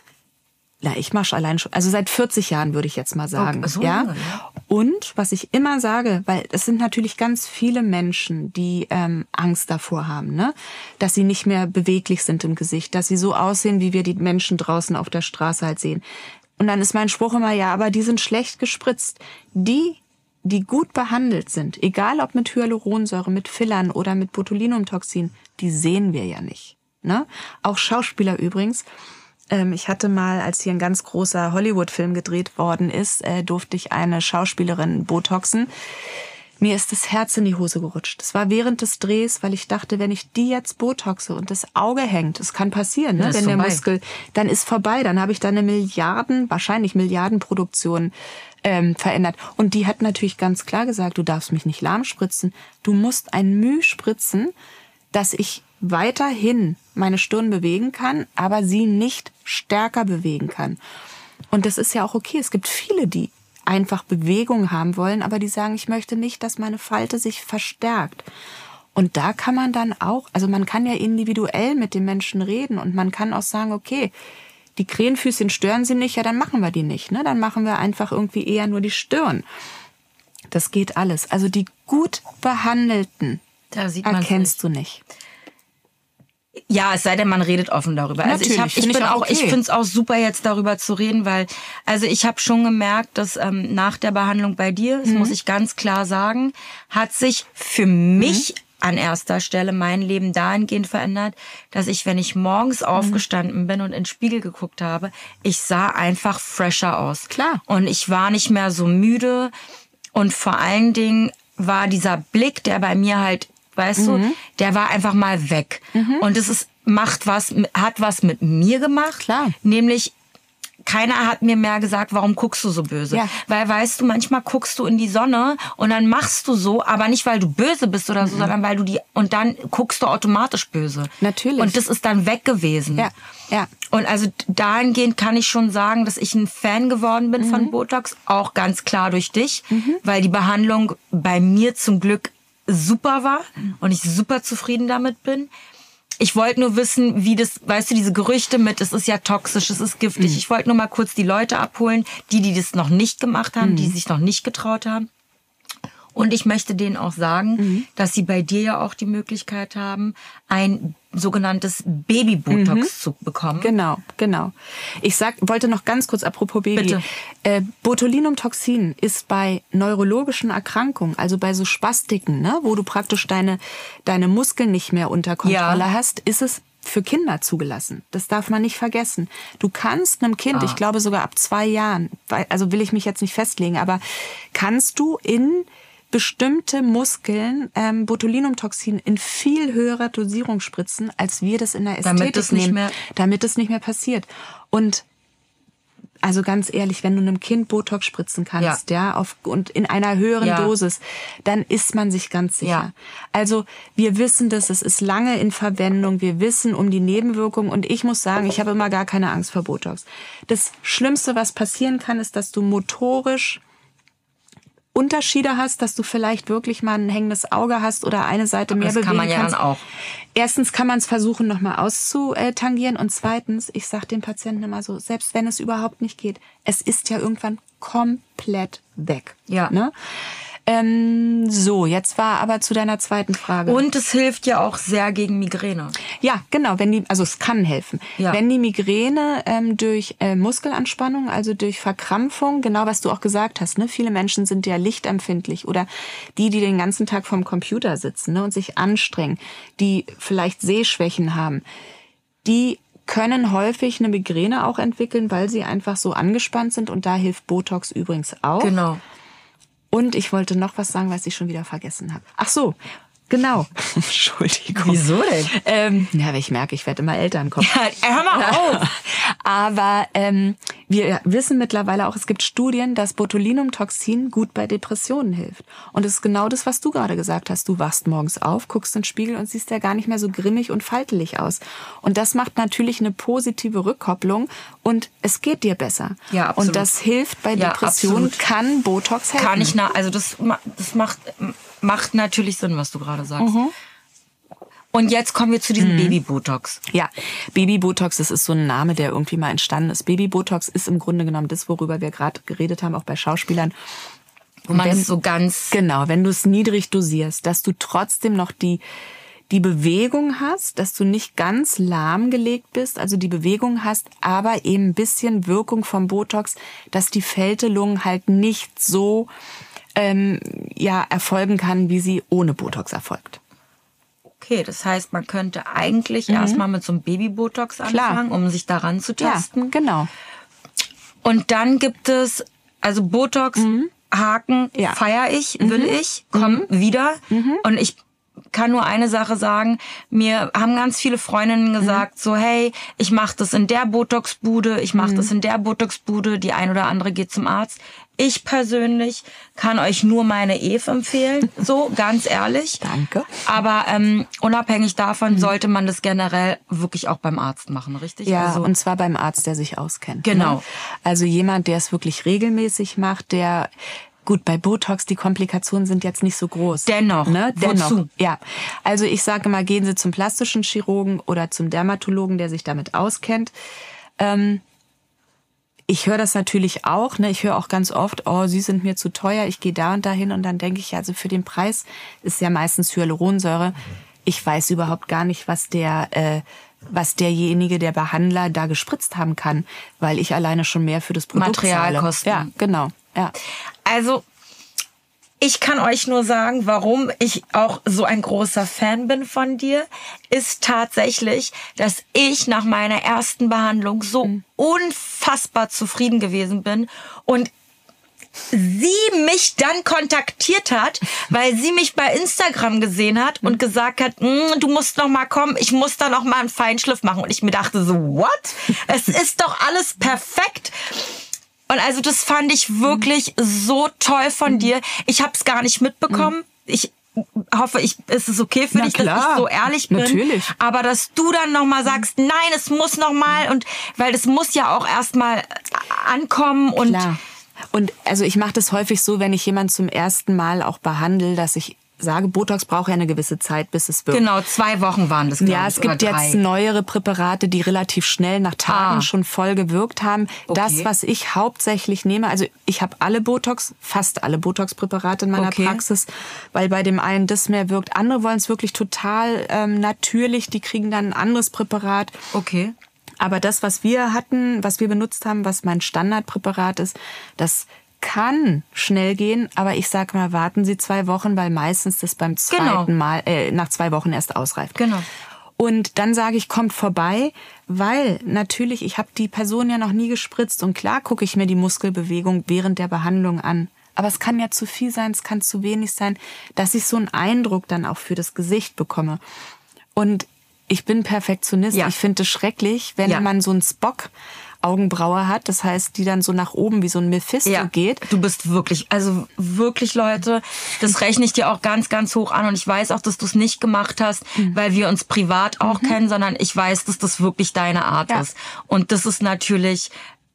na, ich mache allein schon, also seit vierzig Jahren würde ich jetzt mal sagen. Okay, so ja? lange, ja. Und was ich immer sage, weil es sind natürlich ganz viele Menschen, die ähm, Angst davor haben, ne? Dass sie nicht mehr beweglich sind im Gesicht, dass sie so aussehen, wie wir die Menschen draußen auf der Straße halt sehen. Und dann ist mein Spruch immer, ja, aber die sind schlecht gespritzt. Die, die gut behandelt sind, egal ob mit Hyaluronsäure, mit Fillern oder mit Botulinumtoxin, die sehen wir ja nicht. Ne? Auch Schauspieler übrigens. Ähm, ich hatte mal, als hier ein ganz großer Hollywood-Film gedreht worden ist, äh, durfte ich eine Schauspielerin botoxen. Mir ist das Herz in die Hose gerutscht. Das war während des Drehs, weil ich dachte, wenn ich die jetzt botoxe und das Auge hängt, das kann passieren, ne? Ja, ist Wenn der vorbei. Muskel, dann ist vorbei. Dann habe ich da eine Milliarden, wahrscheinlich Milliardenproduktion ähm, verändert. Und die hat natürlich ganz klar gesagt, du darfst mich nicht lahm spritzen. Du musst ein Müh spritzen, dass ich weiterhin meine Stirn bewegen kann, aber sie nicht stärker bewegen kann. Und das ist ja auch okay. Es gibt viele, die einfach Bewegung haben wollen, aber die sagen, ich möchte nicht, dass meine Falte sich verstärkt. Und da kann man dann auch, also man kann ja individuell mit den Menschen reden und man kann auch sagen, okay, die Krähenfüßchen stören sie nicht, ja, dann machen wir die nicht, ne? Dann machen wir einfach irgendwie eher nur die Stirn. Das geht alles. Also die gut behandelten Da sieht man's erkennst du nicht. Ja, es sei denn, man redet offen darüber. Also ich, Natürlich, hab, ich find ich bin auch auch, ich okay. finde es auch super, jetzt darüber zu reden, weil, also ich habe schon gemerkt, dass ähm, nach der Behandlung bei dir, das Mhm. muss ich ganz klar sagen, hat sich für mich an erster Stelle mein Leben dahingehend verändert, dass ich, wenn ich morgens Mhm. aufgestanden bin und in den Spiegel geguckt habe, ich sah einfach fresher aus. Klar. Und ich war nicht mehr so müde und vor allen Dingen war dieser Blick, der bei mir halt, weißt Mhm. du, der war einfach mal weg. Und es ist, macht was, hat was mit mir gemacht. Klar. Nämlich, keiner hat mir mehr gesagt, warum guckst du so böse? Ja. Weil, weißt du, manchmal guckst du in die Sonne und dann machst du so, aber nicht, weil du böse bist oder so, mhm. sondern weil du die, und dann guckst du automatisch böse. Natürlich. Und das ist dann weg gewesen. Ja, ja. Und also dahingehend kann ich schon sagen, dass ich ein Fan geworden bin mhm. von Botox, auch ganz klar durch dich, mhm. weil die Behandlung bei mir zum Glück super war und ich super zufrieden damit bin. Ich wollte nur wissen, wie das, weißt du, diese Gerüchte mit, es ist ja toxisch, es ist giftig. Mhm. Ich wollte nur mal kurz die Leute abholen, die, die das noch nicht gemacht haben, mhm. die sich noch nicht getraut haben. Und ich möchte denen auch sagen, mhm. dass sie bei dir ja auch die Möglichkeit haben, ein sogenanntes Baby-Botox mhm. zu bekommen. Genau, genau. Ich sag, wollte noch ganz kurz, apropos Baby. Bitte. Äh, Botulinumtoxin ist bei neurologischen Erkrankungen, also bei so Spastiken, ne, wo du praktisch deine, deine Muskeln nicht mehr unter Kontrolle ja. hast, ist es für Kinder zugelassen. Das darf man nicht vergessen. Du kannst einem Kind, ah. ich glaube sogar ab zwei Jahren, also will ich mich jetzt nicht festlegen, aber kannst du in bestimmte Muskeln ähm, Botulinumtoxin in viel höherer Dosierung spritzen, als wir das in der Ästhetik damit es nehmen, nicht mehr damit es nicht mehr passiert. Und also ganz ehrlich, wenn du einem Kind Botox spritzen kannst, ja, ja auf, und in einer höheren ja. Dosis, dann ist man sich ganz sicher. Ja. Also wir wissen das, es ist lange in Verwendung, wir wissen um die Nebenwirkungen und ich muss sagen, ich habe immer gar keine Angst vor Botox. Das Schlimmste, was passieren kann, ist, dass du motorisch Unterschiede hast, dass du vielleicht wirklich mal ein hängendes Auge hast oder eine Seite mehr bewegen kannst. Das kann man ja dann auch. Erstens kann man es versuchen, nochmal auszutangieren und zweitens, ich sage den Patienten immer so, selbst wenn es überhaupt nicht geht, es ist ja irgendwann komplett weg. Ja. Ne? Ähm, so, jetzt war aber zu deiner zweiten Frage. Und es hilft ja auch sehr gegen Migräne. Ja, genau. Wenn die, also es kann helfen. Ja. Wenn die Migräne ähm, durch äh, Muskelanspannung, also durch Verkrampfung, genau was du auch gesagt hast, ne? Viele Menschen sind ja lichtempfindlich oder die, die den ganzen Tag vorm Computer sitzen, ne, und sich anstrengen, die vielleicht Sehschwächen haben, die können häufig eine Migräne auch entwickeln, weil sie einfach so angespannt sind und da hilft Botox übrigens auch. Genau. Und ich wollte noch was sagen, was ich schon wieder vergessen habe. Ach so, genau. Entschuldigung. Wieso denn? Ähm, ja, weil ich merke, ich werde immer älter im Kopf. Ja, hör mal auf. Aber ähm, wir wissen mittlerweile auch, es gibt Studien, dass Botulinumtoxin gut bei Depressionen hilft. Und es ist genau das, was du gerade gesagt hast. Du wachst morgens auf, guckst in den Spiegel und siehst ja gar nicht mehr so grimmig und faltelig aus. Und das macht natürlich eine positive Rückkopplung und es geht dir besser. Ja, absolut. Und das hilft bei ja, Depressionen, absolut. kann Botox helfen. Kann ich, na, also das, das macht, macht natürlich Sinn, was du gerade sagst. Mhm. Und jetzt kommen wir zu diesem mhm. Baby-Botox. Ja, Baby-Botox, das ist so ein Name, der irgendwie mal entstanden ist. Baby-Botox ist im Grunde genommen das, worüber wir gerade geredet haben, auch bei Schauspielern. Wo man wenn, es so ganz... Genau, wenn du es niedrig dosierst, dass du trotzdem noch die, die Bewegung hast, dass du nicht ganz lahmgelegt bist, also die Bewegung hast, aber eben ein bisschen Wirkung vom Botox, dass die Fältelung halt nicht so ähm, ja, erfolgen kann, wie sie ohne Botox erfolgt. Okay, das heißt, man könnte eigentlich mhm. erstmal mit so einem Baby-Botox anfangen, Klar. um sich daran zu tasten. Ja, genau. Und dann gibt es, also Botox, mhm. Haken, ja. feiere ich, will mhm. ich, komm mhm. wieder. Mhm. Und ich kann nur eine Sache sagen, mir haben ganz viele Freundinnen gesagt, mhm. so hey, ich mache das in der Botox-Bude, ich mache mhm. das in der Botox-Bude, die ein oder andere geht zum Arzt. Ich persönlich kann euch nur meine Eve empfehlen, so ganz ehrlich. Danke. Aber ähm, unabhängig davon mhm. sollte man das generell wirklich auch beim Arzt machen, richtig? Ja, also, und zwar beim Arzt, der sich auskennt. Genau. Ne? Also jemand, der es wirklich regelmäßig macht, der... Gut, bei Botox, die Komplikationen sind jetzt nicht so groß. Dennoch. Ne? Dennoch. Wozu? Ja. Also ich sage mal, gehen Sie zum plastischen Chirurgen oder zum Dermatologen, der sich damit auskennt. Ähm, ich höre das natürlich auch. Ne? Ich höre auch ganz oft, oh, Sie sind mir zu teuer, ich gehe da und dahin. Und dann denke ich, also für den Preis ist ja meistens Hyaluronsäure. Ich weiß überhaupt gar nicht, was der... Äh, was derjenige, der Behandler, da gespritzt haben kann, weil ich alleine schon mehr für das Produkt Materialkosten. zahle. Ja, genau. Ja. Also ich kann euch nur sagen, warum ich auch so ein großer Fan bin von dir, ist tatsächlich, dass ich nach meiner ersten Behandlung so mhm. unfassbar zufrieden gewesen bin und sie mich dann kontaktiert hat, weil sie mich bei Instagram gesehen hat und gesagt hat, du musst noch mal kommen, ich muss da noch mal einen Feinschliff machen. Und ich mir dachte so, what? Es ist doch alles perfekt. Und also das fand ich wirklich so toll von dir. Ich habe es gar nicht mitbekommen. Ich hoffe, ich, es ist okay für Na dich, klar. dass ich so ehrlich bin. Natürlich. Aber dass du dann noch mal sagst, nein, es muss noch mal, und weil das muss ja auch erst mal ankommen und Klar. Und also ich mache das häufig so, wenn ich jemanden zum ersten Mal auch behandle, dass ich sage, Botox braucht ja eine gewisse Zeit, bis es wirkt. Genau, zwei Wochen waren das, glaube Ja, ich, es gibt oder drei. jetzt neuere Präparate, die relativ schnell nach Tagen Ah. schon voll gewirkt haben. Okay. Das, was ich hauptsächlich nehme, also ich habe alle Botox, fast alle Botox-Präparate in meiner Okay. Praxis, weil bei dem einen das mehr wirkt. Andere wollen es wirklich total ähm, natürlich, die kriegen dann ein anderes Präparat. Okay. Aber das, was wir hatten, was wir benutzt haben, was mein Standardpräparat ist, das kann schnell gehen, aber ich sag mal, warten Sie zwei Wochen, weil meistens das beim zweiten Genau. Mal, äh, nach zwei Wochen erst ausreift. Genau. Und dann sage ich, kommt vorbei, weil natürlich, ich habe die Person ja noch nie gespritzt und klar gucke ich mir die Muskelbewegung während der Behandlung an. Aber es kann ja zu viel sein, es kann zu wenig sein, dass ich so einen Eindruck dann auch für das Gesicht bekomme. Und ich bin Perfektionist. Ja. Ich finde es schrecklich, wenn Ja. man so einen Spock Augenbraue hat, das heißt, die dann so nach oben wie so ein Mephisto Ja, geht. du bist wirklich, also wirklich, Leute, das rechne ich dir auch ganz, ganz hoch an, und ich weiß auch, dass du es nicht gemacht hast, Mhm. weil wir uns privat auch kennen, sondern ich weiß, dass das wirklich deine Art Ja. ist. Und das ist natürlich,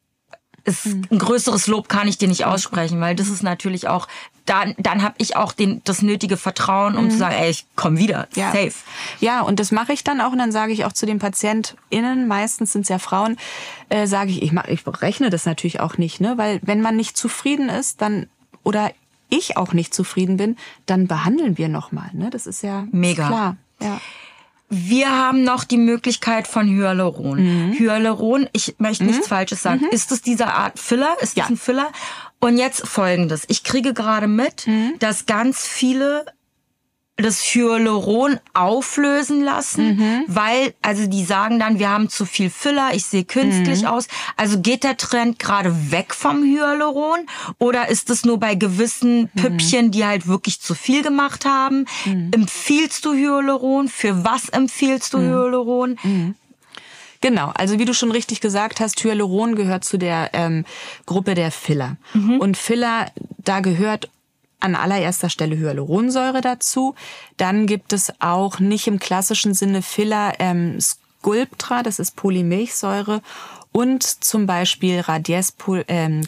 ist ein größeres Lob kann ich dir nicht aussprechen, weil das ist natürlich auch, dann, dann habe ich auch den, das nötige Vertrauen, um zu sagen, ey, ich komm wieder, Ja. safe. Ja, und das mache ich dann auch. Und dann sage ich auch zu den PatientInnen, meistens sind es ja Frauen, äh, sage ich, ich, mach, ich rechne das natürlich auch nicht, ne? Weil wenn man nicht zufrieden ist, dann, oder ich auch nicht zufrieden bin, dann behandeln wir nochmal, ne? Das ist ja Mega. Ist klar. Ja. Wir haben noch die Möglichkeit von Hyaluron. Mhm. Hyaluron, ich möchte nichts Falsches sagen. Ist es diese Art Filler? Ist Ja. das ein Filler? Und jetzt Folgendes. Ich kriege gerade mit, Mhm. dass ganz viele das Hyaluron auflösen lassen, Mhm. weil, also die sagen dann, wir haben zu viel Filler, ich sehe künstlich Mhm. aus. Also geht der Trend gerade weg vom Hyaluron, oder ist es nur bei gewissen Püppchen, die halt wirklich zu viel gemacht haben? Mhm. Empfiehlst du Hyaluron? Für was empfiehlst du Hyaluron? Genau, also wie du schon richtig gesagt hast, Hyaluron gehört zu der ähm, Gruppe der Filler. Und Filler, da gehört an allererster Stelle Hyaluronsäure dazu. Dann gibt es auch nicht im klassischen Sinne Filler, ähm, Sculptra, das ist Polymilchsäure, und zum Beispiel Radies, ähm,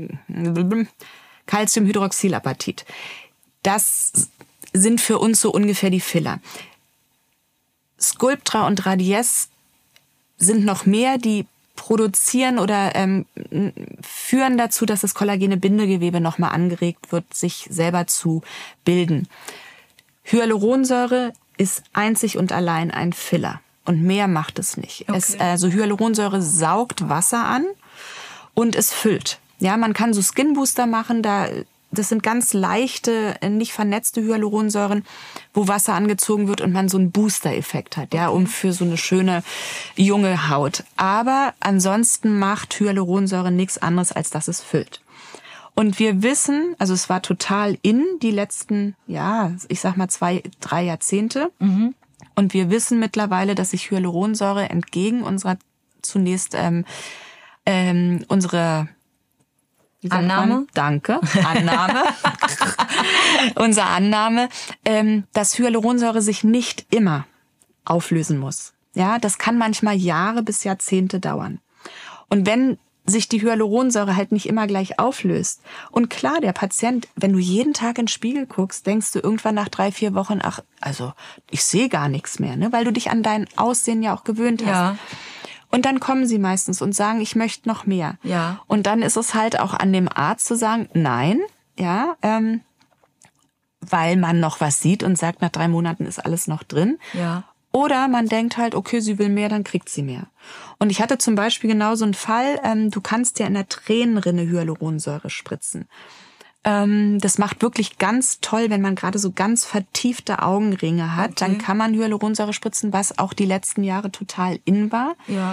Calciumhydroxylapatit. Das sind für uns so ungefähr die Filler. Sculptra und Radies sind noch mehr, die produzieren oder ähm, führen dazu, dass das kollagene Bindegewebe nochmal angeregt wird, sich selber zu bilden. Hyaluronsäure ist einzig und allein ein Filler und mehr macht es nicht. Okay. Es, also Hyaluronsäure saugt Wasser an und es füllt. Ja, man kann so Skin Booster machen, da das sind ganz leichte, nicht vernetzte Hyaluronsäuren, wo Wasser angezogen wird und man so einen Booster-Effekt hat, ja, um für so eine schöne junge Haut. Aber ansonsten macht Hyaluronsäure nichts anderes, als dass es füllt. Und wir wissen, also es war total in die letzten, ja, ich sag mal zwei, drei Jahrzehnte. Mhm. Und wir wissen mittlerweile, dass sich Hyaluronsäure entgegen unserer zunächst ähm, ähm, unsere Annahme? Danke. Annahme. Unsere Annahme, ähm, dass Hyaluronsäure sich nicht immer auflösen muss. Ja, das kann manchmal Jahre bis Jahrzehnte dauern. Und wenn sich die Hyaluronsäure halt nicht immer gleich auflöst. Und klar, der Patient, wenn du jeden Tag in den Spiegel guckst, denkst du irgendwann nach drei, vier Wochen, ach, also ich sehe gar nichts mehr, ne, weil du dich an dein Aussehen ja auch gewöhnt hast. Ja. Und dann kommen sie meistens und sagen, ich möchte noch mehr. Ja. Und dann ist es halt auch an dem Arzt zu sagen, nein, ja, ähm, weil man noch was sieht und sagt, nach drei Monaten ist alles noch drin. Ja. Oder man denkt halt, okay, sie will mehr, dann kriegt sie mehr. Und ich hatte zum Beispiel genau so einen Fall, ähm, du kannst ja in der Tränenrinne Hyaluronsäure spritzen. Ähm, das macht wirklich ganz toll, wenn man gerade so ganz vertiefte Augenringe hat. Okay. Dann kann man Hyaluronsäure spritzen, was auch die letzten Jahre total in war. Ja.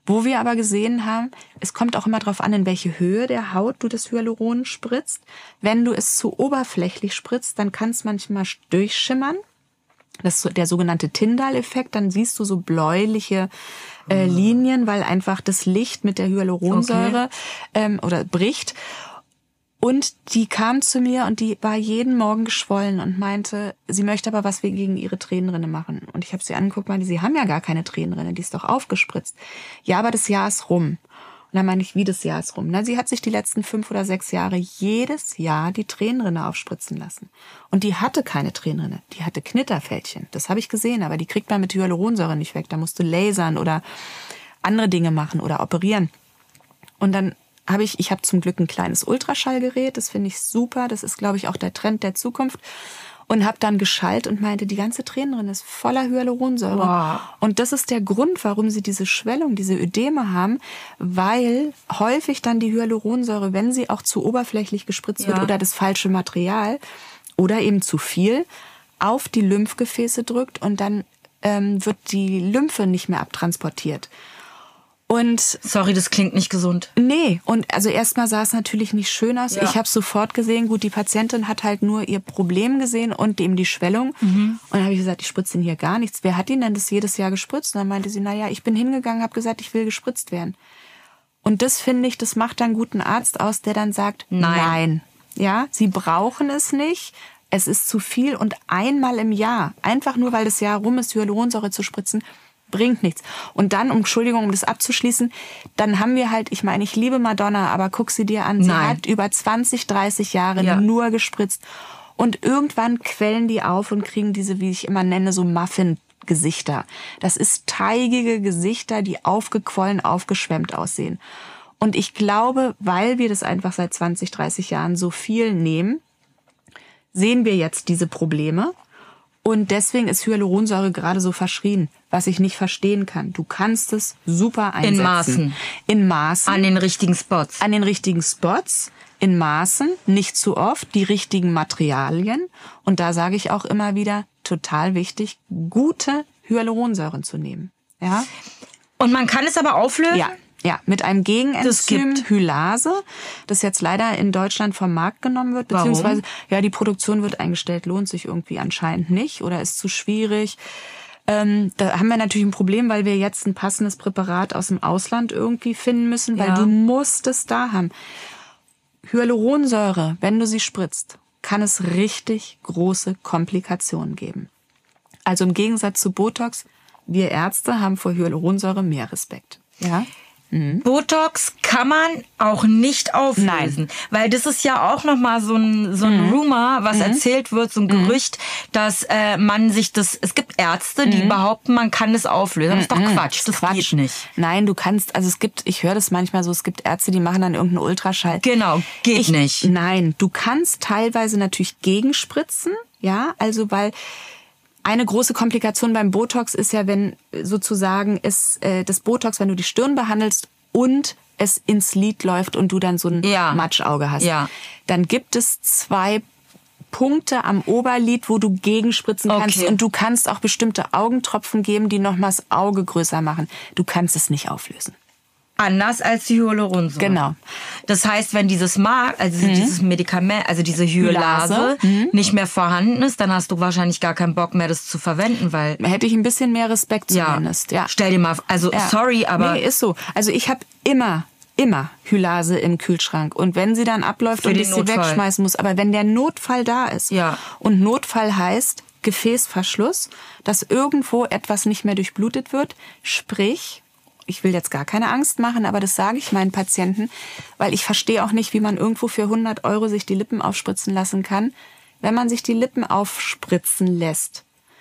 Wo wir aber gesehen haben, es kommt auch immer darauf an, in welche Höhe der Haut du das Hyaluron spritzt. Wenn du es zu oberflächlich spritzt, dann kann es manchmal durchschimmern. Das ist der sogenannte Tyndall-Effekt. Dann siehst du so bläuliche äh, Linien, weil einfach das Licht mit der Hyaluronsäure okay. ähm, oder bricht. Und die kam zu mir und die war jeden Morgen geschwollen und meinte, sie möchte aber was gegen ihre Tränenrinne machen. Und ich habe sie angeguckt, meinte, sie haben ja gar keine Tränenrinne, die ist doch aufgespritzt. Ja, aber das Jahr ist rum. Und dann meine ich, wie das Jahr ist rum? Na, sie hat sich die letzten fünf oder sechs Jahre jedes Jahr die Tränenrinne aufspritzen lassen. Und die hatte keine Tränenrinne, die hatte Knitterfältchen. Das habe ich gesehen, aber die kriegt man mit Hyaluronsäure nicht weg. Da musst du lasern oder andere Dinge machen oder operieren. Und dann habe ich, ich habe zum Glück ein kleines Ultraschallgerät, das finde ich super, das ist, glaube ich, auch der Trend der Zukunft. Und habe dann geschallt und meinte, die ganze Tränenrinne ist voller Hyaluronsäure. Wow. Und das ist der Grund, warum sie diese Schwellung, diese Ödeme haben, weil häufig dann die Hyaluronsäure, wenn sie auch zu oberflächlich gespritzt ja. wird oder das falsche Material oder eben zu viel, auf die Lymphgefäße drückt und dann ähm, wird die Lymphe nicht mehr abtransportiert. Und sorry, das klingt nicht gesund. Nee, und also erstmal sah es natürlich nicht schön aus. Ja. Ich habe sofort gesehen, gut, die Patientin hat halt nur ihr Problem gesehen und eben die Schwellung. Mhm. Und dann habe ich gesagt, ich spritze Ihnen hier gar nichts. Wer hat Ihnen denn das jedes Jahr gespritzt? Und dann meinte sie, naja, ich bin hingegangen, habe gesagt, ich will gespritzt werden. Und das finde ich, das macht dann einen guten Arzt aus, der dann sagt, nein. nein. Ja, Sie brauchen es nicht. Es ist zu viel und einmal im Jahr, einfach nur, weil das Jahr rum ist, Hyaluronsäure zu spritzen, bringt nichts. Und dann, um, Entschuldigung, um das abzuschließen, dann haben wir halt, ich meine, ich liebe Madonna, aber guck sie dir an, sie Nein. hat über zwanzig, dreißig Jahre ja. nur gespritzt. Und irgendwann quellen die auf und kriegen diese, wie ich immer nenne, so Muffin-Gesichter. Das ist teigige Gesichter, die aufgequollen, aufgeschwemmt aussehen. Und ich glaube, weil wir das einfach seit zwanzig, dreißig Jahren so viel nehmen, sehen wir jetzt diese Probleme. Und deswegen ist Hyaluronsäure gerade so verschrien, was ich nicht verstehen kann. Du kannst es super einsetzen. In Maßen. In Maßen. An den richtigen Spots. An den richtigen Spots, in Maßen, nicht zu oft, die richtigen Materialien. Und da sage ich auch immer wieder, total wichtig, gute Hyaluronsäuren zu nehmen. Ja. Und man kann es aber auflösen? Ja. Ja, mit einem Gegenenzym Hylase, das jetzt leider in Deutschland vom Markt genommen wird, beziehungsweise Warum? ja, die Produktion wird eingestellt, lohnt sich irgendwie anscheinend nicht oder ist zu schwierig. Ähm, da haben wir natürlich ein Problem, weil wir jetzt ein passendes Präparat aus dem Ausland irgendwie finden müssen, weil ja. du musst es da haben. Hyaluronsäure, wenn du sie spritzt, kann es richtig große Komplikationen geben. Also im Gegensatz zu Botox, wir Ärzte haben vor Hyaluronsäure mehr Respekt. Ja. Mhm. Botox kann man auch nicht auflösen. Nein. Weil das ist ja auch nochmal so ein, so ein mhm. Rumor, was mhm. erzählt wird, so ein mhm. Gerücht, dass äh, man sich das, es gibt Ärzte, die mhm. behaupten, man kann das auflösen. Das ist doch Quatsch, das Quatsch. geht nicht. Nein, du kannst, also es gibt, ich höre das manchmal so, es gibt Ärzte, die machen dann irgendeinen Ultraschall. Genau, geht ich, nicht. Nein, du kannst teilweise natürlich gegenspritzen, ja, also weil eine große Komplikation beim Botox ist ja, wenn sozusagen es äh, das Botox, wenn du die Stirn behandelst und es ins Lid läuft und du dann so ein ja. Matschauge hast. Ja. Dann gibt es zwei Punkte am Oberlid, wo du gegenspritzen kannst. Okay. Und du kannst auch bestimmte Augentropfen geben, die nochmal das Auge größer machen. Du kannst es nicht auflösen. Anders als die Hyaluronsäure. Genau. Das heißt, wenn dieses Mark, also mhm. dieses Medikament, also diese Hylase mhm. nicht mehr vorhanden ist, dann hast du wahrscheinlich gar keinen Bock mehr, das zu verwenden, weil hätte ich ein bisschen mehr Respekt zumindest. Ja. ja. Stell dir mal, also ja. sorry, aber nee, ist so. Also ich habe immer immer Hylase im Kühlschrank und wenn sie dann abläuft und ich sie wegschmeißen muss, aber wenn der Notfall da ist ja. und Notfall heißt Gefäßverschluss, dass irgendwo etwas nicht mehr durchblutet wird, sprich ich will jetzt gar keine Angst machen, aber das sage ich meinen Patienten, weil ich verstehe auch nicht, wie man irgendwo für hundert Euro sich die Lippen aufspritzen lassen kann. Wenn man sich die Lippen aufspritzen lässt,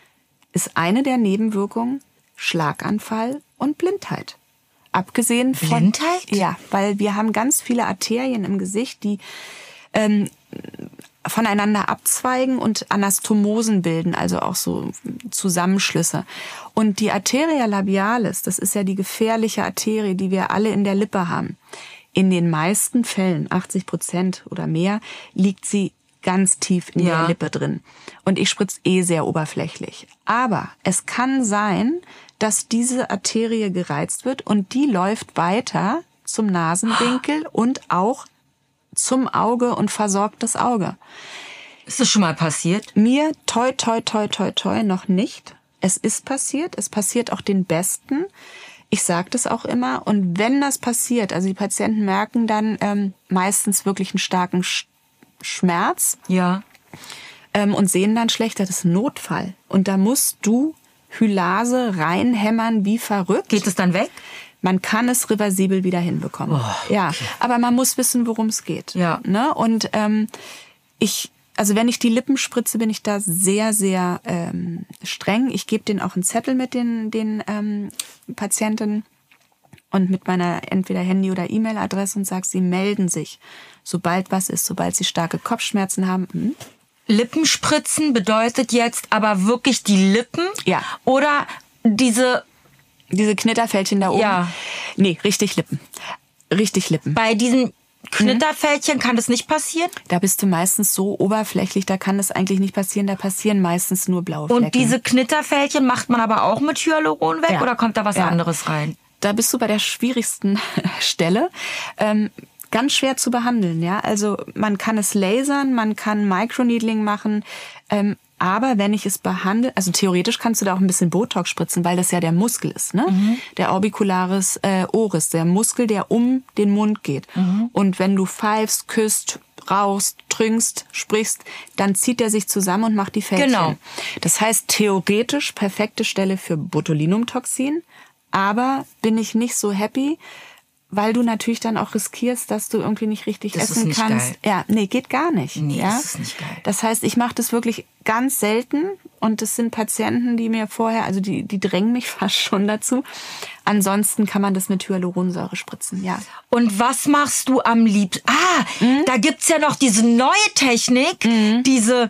ist eine der Nebenwirkungen Schlaganfall und Blindheit. Abgesehen von... Blindheit? Ja, weil wir haben ganz viele Arterien im Gesicht, die ähm, voneinander abzweigen und Anastomosen bilden, also auch so Zusammenschlüsse. Und die Arteria labialis, das ist ja die gefährliche Arterie, die wir alle in der Lippe haben. In den meisten Fällen, achtzig Prozent oder mehr, liegt sie ganz tief in ja. der Lippe drin. Und ich spritze eh sehr oberflächlich. Aber es kann sein, dass diese Arterie gereizt wird und die läuft weiter zum Nasenwinkel und auch zum Auge und versorgt das Auge. Ist das schon mal passiert? Mir toi, toi, toi, toi, toi noch nicht. Es ist passiert. Es passiert auch den Besten. Ich sage das auch immer. Und wenn das passiert, also die Patienten merken dann ähm, meistens wirklich einen starken Sch- Schmerz. Ja. Ähm, und sehen dann schlechter. Das ist ein Notfall. Und da musst du Hylase reinhämmern wie verrückt. Geht es dann weg? Man kann es reversibel wieder hinbekommen. Oh, okay. Ja, aber man muss wissen, worum es geht. Ja. Ne? Und ähm, ich, also wenn ich die Lippen spritze, bin ich da sehr, sehr ähm, streng. Ich gebe denen auch einen Zettel mit den, den ähm, Patienten und mit meiner entweder Handy- oder E-Mail-Adresse und sage, sie melden sich, sobald was ist, sobald sie starke Kopfschmerzen haben. Hm? Lippenspritzen bedeutet jetzt aber wirklich die Lippen? Ja. Oder diese... Diese Knitterfältchen da oben? Ja. Nee, richtig Lippen. Richtig Lippen. Bei diesen Knitterfältchen kann das nicht passieren? Da bist du meistens so oberflächlich, da kann das eigentlich nicht passieren. Da passieren meistens nur blaue Flecken. Und diese Knitterfältchen macht man aber auch mit Hyaluron weg Ja. oder kommt da was Ja. anderes rein? Da bist du bei der schwierigsten Stelle. Ähm, ganz schwer zu behandeln, ja. Also man kann es lasern, man kann Microneedling machen, ähm, aber wenn ich es behandle, also theoretisch kannst du da auch ein bisschen Botox spritzen, weil das ja der Muskel ist, ne? Mhm. Der Orbicularis äh, oris, der Muskel, der um den Mund geht. Mhm. Und wenn du pfeifst, küsst, rauchst, trinkst, sprichst, dann zieht er sich zusammen und macht die Fältchen. Genau. Das heißt, theoretisch perfekte Stelle für Botulinumtoxin, aber bin ich nicht so happy, weil du natürlich dann auch riskierst, dass du irgendwie nicht richtig Das essen ist nicht kannst. geil. Ja, nee, geht gar nicht. Nee, ja? das ist nicht geil. Das heißt, ich mache das wirklich ganz selten und das sind Patienten, die mir vorher, also die, die drängen mich fast schon dazu. Ansonsten kann man das mit Hyaluronsäure spritzen, ja. Und was machst du am liebsten? Ah, Mhm. da gibt's ja noch diese neue Technik, diese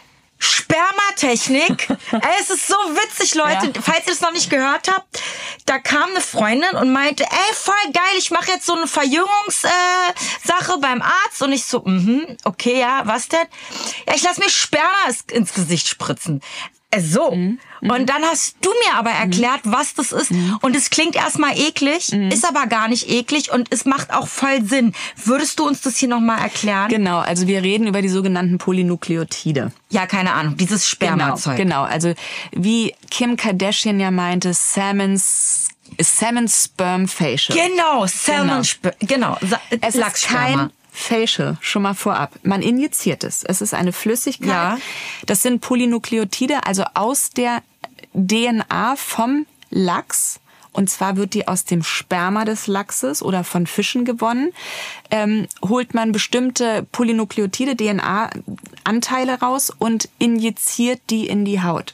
Spermatechnik. Ey, es ist so witzig, Leute. Ja. Falls ihr das noch nicht gehört habt, da kam eine Freundin und meinte, ey, voll geil, ich mache jetzt so eine Verjüngungssache äh, Sache beim Arzt. Und ich so, mhm, okay, ja, was denn? Ja, ich lass mir Sperma ins Gesicht spritzen. Äh, so. Mhm. Und dann hast du mir aber erklärt, mhm. was das ist. Mhm. Und es klingt erstmal eklig, mhm. ist aber gar nicht eklig und es macht auch voll Sinn. Würdest du uns das hier nochmal erklären? Genau, also wir reden über die sogenannten Polynukleotide. Ja, keine Ahnung, dieses Spermazeug. Genau, genau, also wie Kim Kardashian ja meinte, Salmon's, Salmon Sperm Facial. Genau, Salmon, genau. genau. Es ist kein Facial, schon mal vorab. Man injiziert es. Es ist eine Flüssigkeit. Ja. Das sind Polynukleotide, also aus der D N A vom Lachs. Und zwar wird die aus dem Sperma des Lachses oder von Fischen gewonnen. Ähm, holt man bestimmte Polynukleotide, D N A-Anteile raus und injiziert die in die Haut.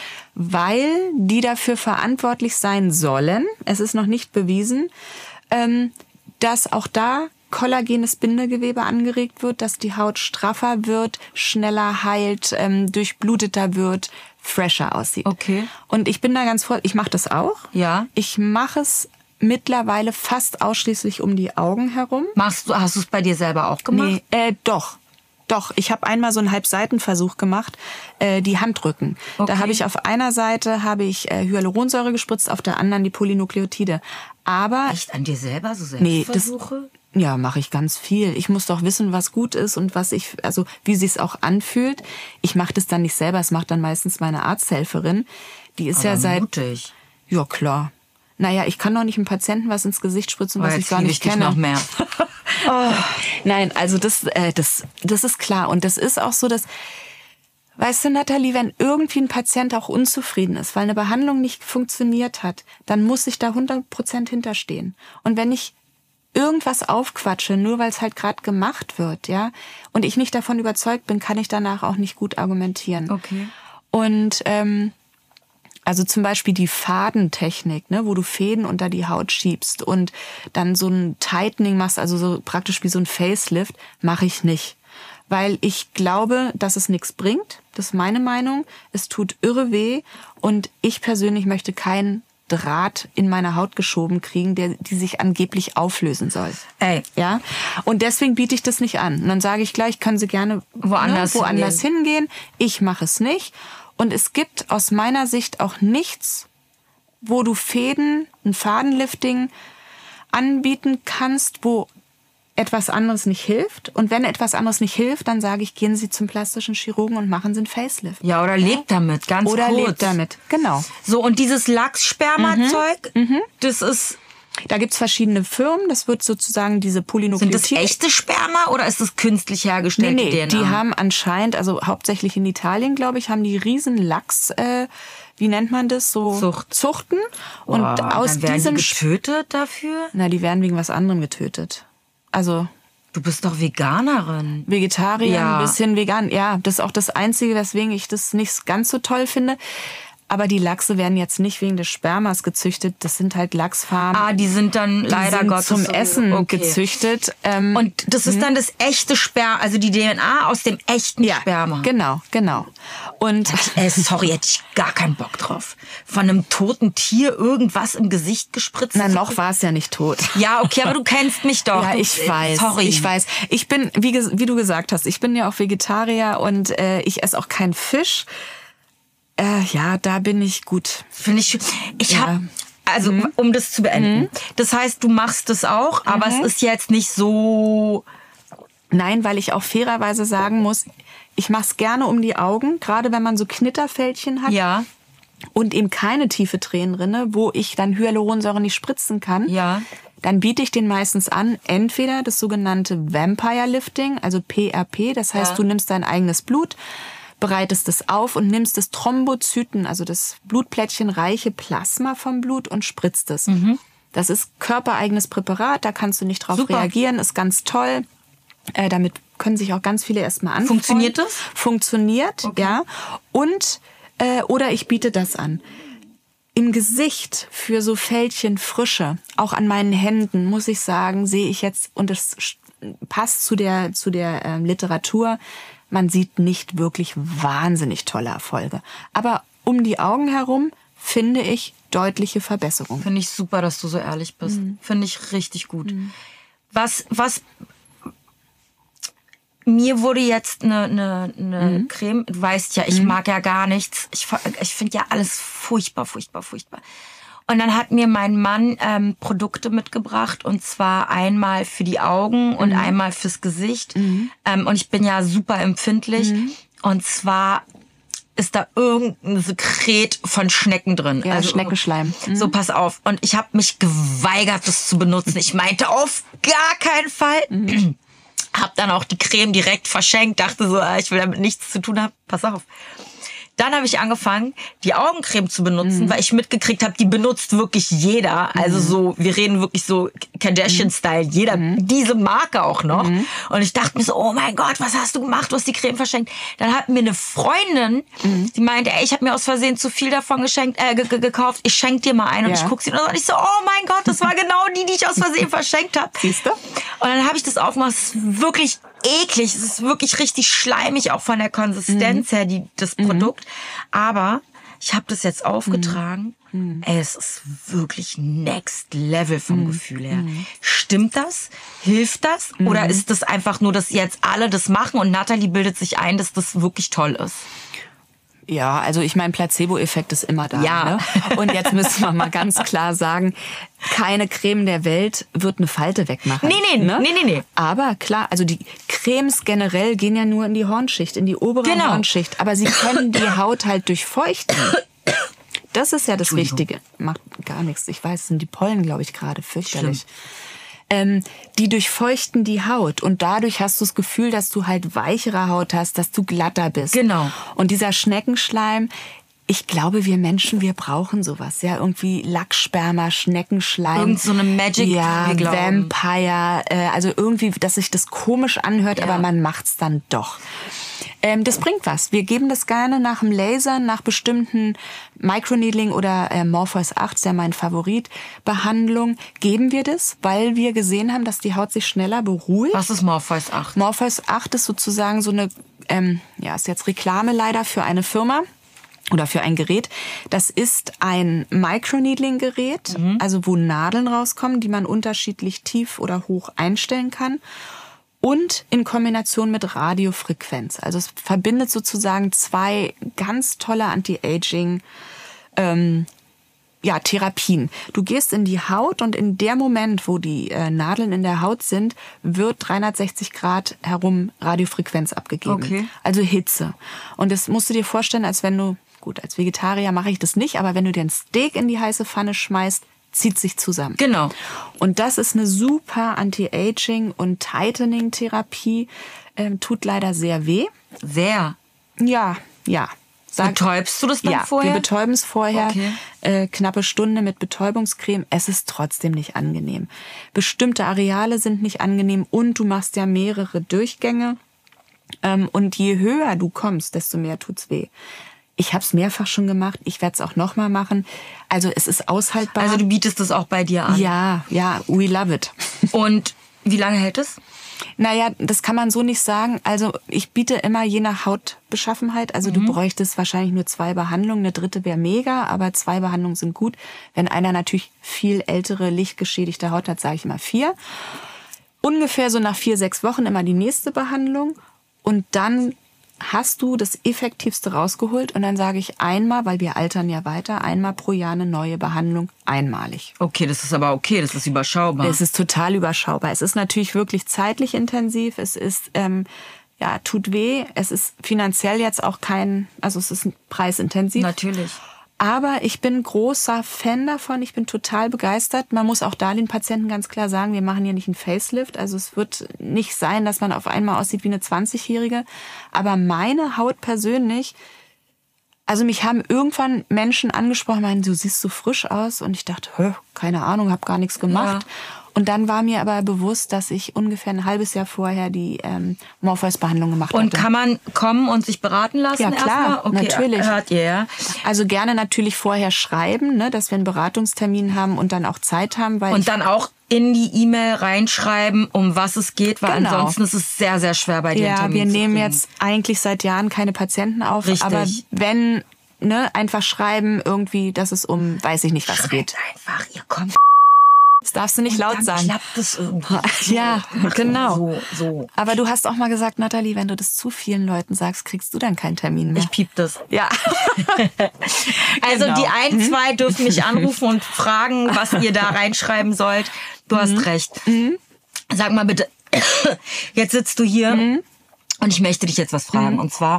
Weil die dafür verantwortlich sein sollen, es ist noch nicht bewiesen, ähm, dass auch da kollagenes Bindegewebe angeregt wird, dass die Haut straffer wird, schneller heilt, ähm, durchbluteter wird, fresher aussieht. Okay. Und ich bin da ganz froh, ich mache das auch. Ja. Ich mache es mittlerweile fast ausschließlich um die Augen herum. Machst du, hast du es bei dir selber auch gemacht? Nee, äh, doch. Doch, ich habe einmal so einen Halbseitenversuch gemacht, äh, die Handrücken. Okay. Da habe ich auf einer Seite habe ich äh, Hyaluronsäure gespritzt, auf der anderen die Polynukleotide. Aber echt an dir selber so nee, Selbstversuche? das, ja, mache ich ganz viel. Ich muss doch wissen, was gut ist und was ich, also wie sich's auch anfühlt. Ich mache das dann nicht selber, es macht dann meistens meine Arzthelferin. Die ist Aber ja seit mutig. Ja, klar. Naja, ich kann doch nicht einem Patienten was ins Gesicht spritzen, was Oh, ich gar nicht ich dich kenne. noch mehr. Oh. Nein, also das, äh, das, das ist klar. Und das ist auch so, dass, weißt du, Nathalie, wenn irgendwie ein Patient auch unzufrieden ist, weil eine Behandlung nicht funktioniert hat, dann muss ich da hundert Prozent hinterstehen. Und wenn ich irgendwas aufquatsche, nur weil es halt gerade gemacht wird, ja, und ich nicht davon überzeugt bin, kann ich danach auch nicht gut argumentieren. Okay. Und ähm, also zum Beispiel die Fadentechnik, ne, wo du Fäden unter die Haut schiebst und dann so ein Tightening machst, also so praktisch wie so ein Facelift, mache ich nicht. Weil ich glaube, dass es nichts bringt. Das ist meine Meinung. Es tut irre weh und ich persönlich möchte keinen Draht in meine Haut geschoben kriegen, der die sich angeblich auflösen soll. Ey. Ja? Und deswegen biete ich das nicht an. Und dann sage ich gleich, können Sie gerne Woanders ne, woanders hingehen. hingehen. Ich mache es nicht. Und es gibt aus meiner Sicht auch nichts, wo du Fäden, ein Fadenlifting anbieten kannst, wo etwas anderes nicht hilft. Und wenn etwas anderes nicht hilft, dann sage ich, gehen Sie zum plastischen Chirurgen und machen Sie einen Facelift. Ja, oder lebt damit, ganz Oder kurz. lebt damit, genau. So, und dieses Lachssperma-Zeug, Mhm. das ist... Da gibt's verschiedene Firmen. Das wird sozusagen diese Polynukleotide... Sind das echte Sperma oder ist das künstlich hergestellte Nee, nee, D N A? die haben anscheinend, also hauptsächlich in Italien, glaube ich, haben die riesen Lachs, äh, wie nennt man das, so Zucht. Zuchten. Und Boah, aus dann werden diesem... die getötet dafür? Na, die werden wegen was anderem getötet. Also Du bist doch Veganerin. Vegetarier, Ja. ein bisschen vegan. Ja, das ist auch das Einzige, weswegen ich das nicht ganz so toll finde. Aber die Lachse werden jetzt nicht wegen des Spermas gezüchtet. Das sind halt Lachsfarmen. Ah, die sind dann die leider sind Gottes zum so- Essen okay. gezüchtet. Ähm, Und das ist dann das echte Sperma, also die D N A aus dem echten ja, Sperma. genau, genau. Und Äh, sorry, hätte ich gar keinen Bock drauf. Von einem toten Tier irgendwas im Gesicht gespritzt. na, zu noch war es ja nicht tot. Ja, okay, aber du kennst mich doch. Ja, du, ich äh, weiß. Sorry. Ich weiß. Ich bin, wie, ges- wie du gesagt hast, ich bin ja auch Vegetarier und äh, ich esse auch keinen Fisch. Äh, ja, da bin ich gut. Finde ich. Ich Ja. habe. Also, Mhm. um das zu beenden. Das heißt, du machst es auch, aber Mhm. es ist jetzt nicht so. Nein, weil ich auch fairerweise sagen muss, ich mache es gerne um die Augen, gerade wenn man so Knitterfältchen hat. Ja. Und eben keine tiefe Tränenrinne, wo ich dann Hyaluronsäure nicht spritzen kann. Ja. Dann biete ich den meistens an, entweder das sogenannte Vampire Lifting, also P R P, das heißt, Ja. du nimmst dein eigenes Blut, bereitest es auf und nimmst das Thrombozyten, also das blutplättchenreiche Plasma vom Blut und spritzt es. Das ist körpereigenes Präparat, da kannst du nicht drauf Super. reagieren, ist ganz toll. Äh, damit können sich auch ganz viele erstmal anfreunden. Funktioniert das? Funktioniert, Okay. ja. Und, äh, oder ich biete das an. Im Gesicht für so Fältchen Frische, auch an meinen Händen, muss ich sagen, sehe ich jetzt, und das passt zu der, zu der ähm, Literatur, man sieht nicht wirklich wahnsinnig tolle Erfolge. Aber um die Augen herum finde ich deutliche Verbesserungen. Finde ich super, dass du so ehrlich bist. Mhm. Finde ich richtig gut. Was, was. Mir wurde jetzt eine, eine, eine Mhm. Creme, du weißt ja, ich mag ja gar nichts. Ich, ver- ich finde ja alles furchtbar, furchtbar, furchtbar. Und dann hat mir mein Mann ähm, Produkte mitgebracht, und zwar einmal für die Augen und Mhm. einmal fürs Gesicht. Ähm, und ich bin ja super empfindlich. Mhm. Und zwar ist da irgendein Sekret von Schnecken drin. Ja, Schneckenschleim. Mhm. So, pass auf. Und ich habe mich geweigert, das zu benutzen. Ich meinte, auf gar keinen Fall. Mhm. Hab dann auch die Creme direkt verschenkt, dachte so, ah, ich will damit nichts zu tun haben. Pass auf. Dann habe ich angefangen, die Augencreme zu benutzen, Mhm. weil ich mitgekriegt habe, die benutzt wirklich jeder. Also so, wir reden wirklich so Kardashian-Style. Jeder, diese Marke auch noch. Und ich dachte mir so, oh mein Gott, was hast du gemacht? Du hast die Creme verschenkt. Dann hat mir eine Freundin, die meinte, ey, ich habe mir aus Versehen zu viel davon geschenkt, äh, ge- ge- gekauft. Ich schenk dir mal eine. Und Ja. ich guck sie und ich so, oh mein Gott, das war genau die, die ich aus Versehen verschenkt habe. Siehst du? Und dann habe ich das aufgemacht. Es ist wirklich eklig. Es ist wirklich richtig schleimig, auch von der Konsistenz her, die, das Produkt. Aber ich habe das jetzt aufgetragen. Ey, es ist wirklich next level vom Gefühl her. Stimmt das? Hilft das? Oder ist das einfach nur, dass jetzt alle das machen und Natalie bildet sich ein, dass das wirklich toll ist? Ja, also ich meine, Placebo-Effekt ist immer da. Ja. Ne? Und jetzt müssen wir mal ganz klar sagen, keine Creme der Welt wird eine Falte wegmachen. Nee, nee, ne? nee, nee, nee. Aber klar, also die Cremes generell gehen ja nur in die Hornschicht, in die obere Genau. Hornschicht. Aber sie können die Haut halt durchfeuchten. Das ist ja das Wichtige. Macht gar nichts. Ich weiß, es sind die Pollen, glaube ich, gerade fürchterlich. Schlimm. Ähm, die durchfeuchten die Haut und dadurch hast du das Gefühl, dass du halt weichere Haut hast, dass du glatter bist. Genau. Und dieser Schneckenschleim, ich glaube, wir Menschen, wir brauchen sowas. Ja, irgendwie Lachssperma, Schneckenschleim. Irgend so eine Magic, ja, wir glauben. Vampire. Äh, also irgendwie, dass sich das komisch anhört, Ja. aber man macht's dann doch. Ähm, das bringt was. Wir geben das gerne nach dem Laser, nach bestimmten Microneedling oder äh, Morpheus acht, ist ja mein Favorit, Behandlung, geben wir das, weil wir gesehen haben, dass die Haut sich schneller beruhigt. Was ist Morpheus acht? Morpheus acht ist sozusagen so eine, ähm, ja, ist jetzt Reklame leider für eine Firma oder für ein Gerät. Das ist ein Microneedling-Gerät, also wo Nadeln rauskommen, die man unterschiedlich tief oder hoch einstellen kann. Und in Kombination mit Radiofrequenz. Also es verbindet sozusagen zwei ganz tolle Anti-Aging, ähm, ja, Therapien. Du gehst in die Haut und in der Moment, wo die äh, Nadeln in der Haut sind, wird dreihundertsechzig Grad herum Radiofrequenz abgegeben. Okay. Also Hitze. Und das musst du dir vorstellen, als wenn du, gut, als Vegetarier mache ich das nicht, aber wenn du dir ein Steak in die heiße Pfanne schmeißt, zieht sich zusammen. Genau. Und das ist eine super Anti-Aging- und Tightening-Therapie. Ähm, tut leider sehr weh. Sehr. Ja, ja. Sag, Betäubst du das dann ja, vorher? wir betäuben es vorher. Okay. Äh, knappe Stunde mit Betäubungscreme. Es ist trotzdem nicht angenehm. Bestimmte Areale sind nicht angenehm und du machst ja mehrere Durchgänge. Ähm, und je höher du kommst, desto mehr tut's weh. Ich habe es mehrfach schon gemacht. Ich werde es auch noch mal machen. Also es ist aushaltbar. Also du bietest das auch bei dir an? Ja, ja, we love it. Und wie lange hält es? Naja, das kann man so nicht sagen. Also ich biete immer je nach Hautbeschaffenheit. Also du bräuchtest wahrscheinlich nur zwei Behandlungen. Eine dritte wäre mega, aber zwei Behandlungen sind gut. Wenn einer natürlich viel ältere, lichtgeschädigte Haut hat, sage ich immer vier. Ungefähr so nach vier, sechs Wochen immer die nächste Behandlung. Und dann hast du das Effektivste rausgeholt. Und dann sage ich einmal, weil wir altern ja weiter, einmal pro Jahr eine neue Behandlung, einmalig. Okay, das ist aber okay, das ist überschaubar. Es ist total überschaubar. Es ist natürlich wirklich zeitlich intensiv. Es ist, ähm, ja, tut weh. Es ist finanziell jetzt auch kein, also es ist preisintensiv. Natürlich. Aber ich bin großer Fan davon. Ich bin total begeistert. Man muss auch da den Patienten ganz klar sagen, wir machen hier nicht einen Facelift. Also es wird nicht sein, dass man auf einmal aussieht wie eine zwanzigjährige. Aber meine Haut persönlich, also mich haben irgendwann Menschen angesprochen, meinen, du siehst so frisch aus. Und ich dachte, hä, keine Ahnung, habe gar nichts gemacht. Ja. Und dann war mir aber bewusst, dass ich ungefähr ein halbes Jahr vorher die ähm, Morpheus-Behandlung gemacht habe. Und kann man kommen und sich beraten lassen? Ja, klar, erstmal? Okay, natürlich. Hört ihr, ja? Also gerne natürlich vorher schreiben, ne, dass wir einen Beratungstermin haben und dann auch Zeit haben. Weil Und dann auch in die E-Mail reinschreiben, um was es geht, weil Genau. ansonsten ist es sehr, sehr schwer bei dir. ja, wir nehmen jetzt eigentlich seit Jahren keine Patienten auf, Richtig. aber wenn, ne, einfach schreiben irgendwie, dass es um, weiß ich nicht, was geht. Einfach, ihr kommt. Das darfst du nicht laut Dann sagen. klappt es irgendwie. Ja, genau. So, so. Aber du hast auch mal gesagt, Nathalie, wenn du das zu vielen Leuten sagst, kriegst du dann keinen Termin mehr. Ich piep das. Ja. Also Genau. die ein, zwei dürfen mich anrufen und fragen, was ihr da reinschreiben sollt. Du hast recht. Sag mal bitte, jetzt sitzt du hier und ich möchte dich jetzt was fragen. Und zwar,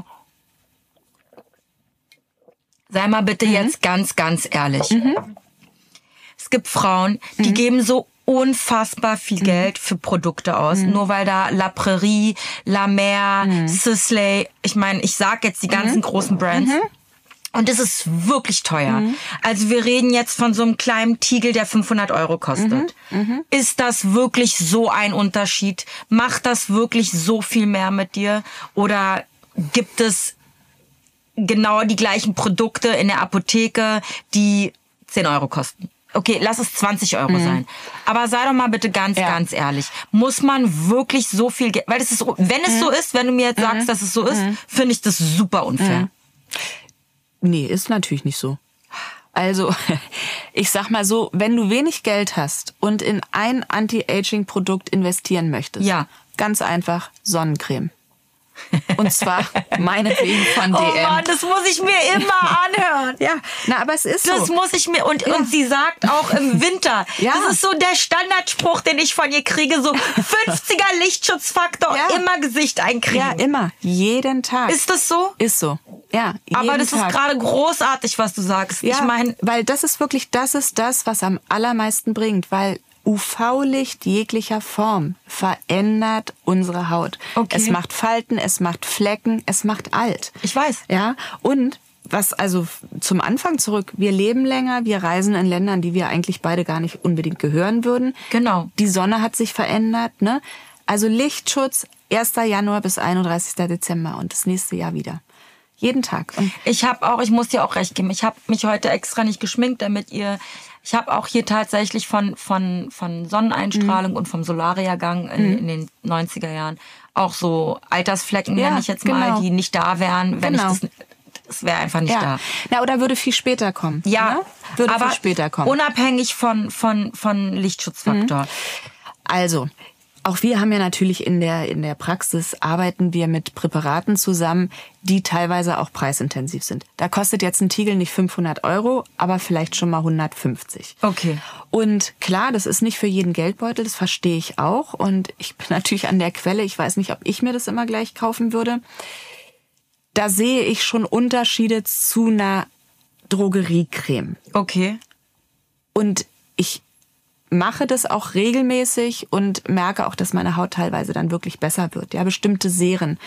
sei mal bitte jetzt ganz, ganz ehrlich. Es gibt Frauen, die geben so unfassbar viel Geld für Produkte aus. Nur weil da La Prairie, La Mer, Sisley, ich meine, ich sag jetzt die ganzen großen Brands. Und es ist wirklich teuer. Also wir reden jetzt von so einem kleinen Tiegel, der fünfhundert Euro kostet. Ist das wirklich so ein Unterschied? Macht das wirklich so viel mehr mit dir? Oder gibt es genau die gleichen Produkte in der Apotheke, die zehn Euro kosten? Okay, lass es zwanzig Euro mhm. sein. Aber sei doch mal bitte ganz, ja. ganz ehrlich. Muss man wirklich so viel Geld... Weil das ist, wenn es mhm. so ist, wenn du mir jetzt sagst, mhm. dass es so ist, mhm. finde ich das super unfair. Mhm. Nee, ist natürlich nicht so. Also, ich sag mal so, wenn du wenig Geld hast und in ein Anti-Aging-Produkt investieren möchtest, ja. ganz einfach Sonnencreme. Und zwar meinetwegen von D M. Oh Mann, das muss ich mir immer anhören. Ja, na, aber es ist so. Das muss ich mir, und, ja. und sie sagt auch im Winter, ja. das ist so der Standardspruch, den ich von ihr kriege, so fünfziger Lichtschutzfaktor, ja. immer Gesicht eincremen. Ja, immer, jeden Tag. Ist das so? Ist so, ja. Aber das Tag. ist gerade großartig, was du sagst. Ja, ich meine, weil das ist wirklich, das ist das, was am allermeisten bringt, weil U V-Licht jeglicher Form verändert unsere Haut. Okay. Es macht Falten, es macht Flecken, es macht alt. Ich weiß. Ja, und was also zum Anfang zurück, wir leben länger, wir reisen in Ländern, die wir eigentlich beide gar nicht unbedingt gehören würden. Genau. Die Sonne hat sich verändert, ne? Also Lichtschutz erster Januar bis einunddreißigster Dezember und das nächste Jahr wieder. Jeden Tag. Und ich habe auch, ich muss dir auch recht geben, ich habe mich heute extra nicht geschminkt, damit ihr, ich habe auch hier tatsächlich von von von Sonneneinstrahlung mhm. und vom Solariagang in, mhm. in den neunziger Jahren auch so Altersflecken, ja, nenne ich jetzt genau. mal, die nicht da wären, wenn genau. ich das, das wäre einfach nicht ja. da. Na, oder würde viel später kommen. Ja, ne? Würde aber viel später kommen. Unabhängig von von von Lichtschutzfaktor. Mhm. Also Auch wir haben ja natürlich in der, in der Praxis arbeiten wir mit Präparaten zusammen, die teilweise auch preisintensiv sind. Da kostet jetzt ein Tiegel nicht fünfhundert Euro, aber vielleicht schon mal hundertfünfzig. Okay. Und klar, das ist nicht für jeden Geldbeutel, das verstehe ich auch. Und ich bin natürlich an der Quelle, ich weiß nicht, ob ich mir das immer gleich kaufen würde. Da sehe ich schon Unterschiede zu einer Drogeriecreme. Okay. Und ich mache das auch regelmäßig und merke auch, dass meine Haut teilweise dann wirklich besser wird. Ja, bestimmte Seren.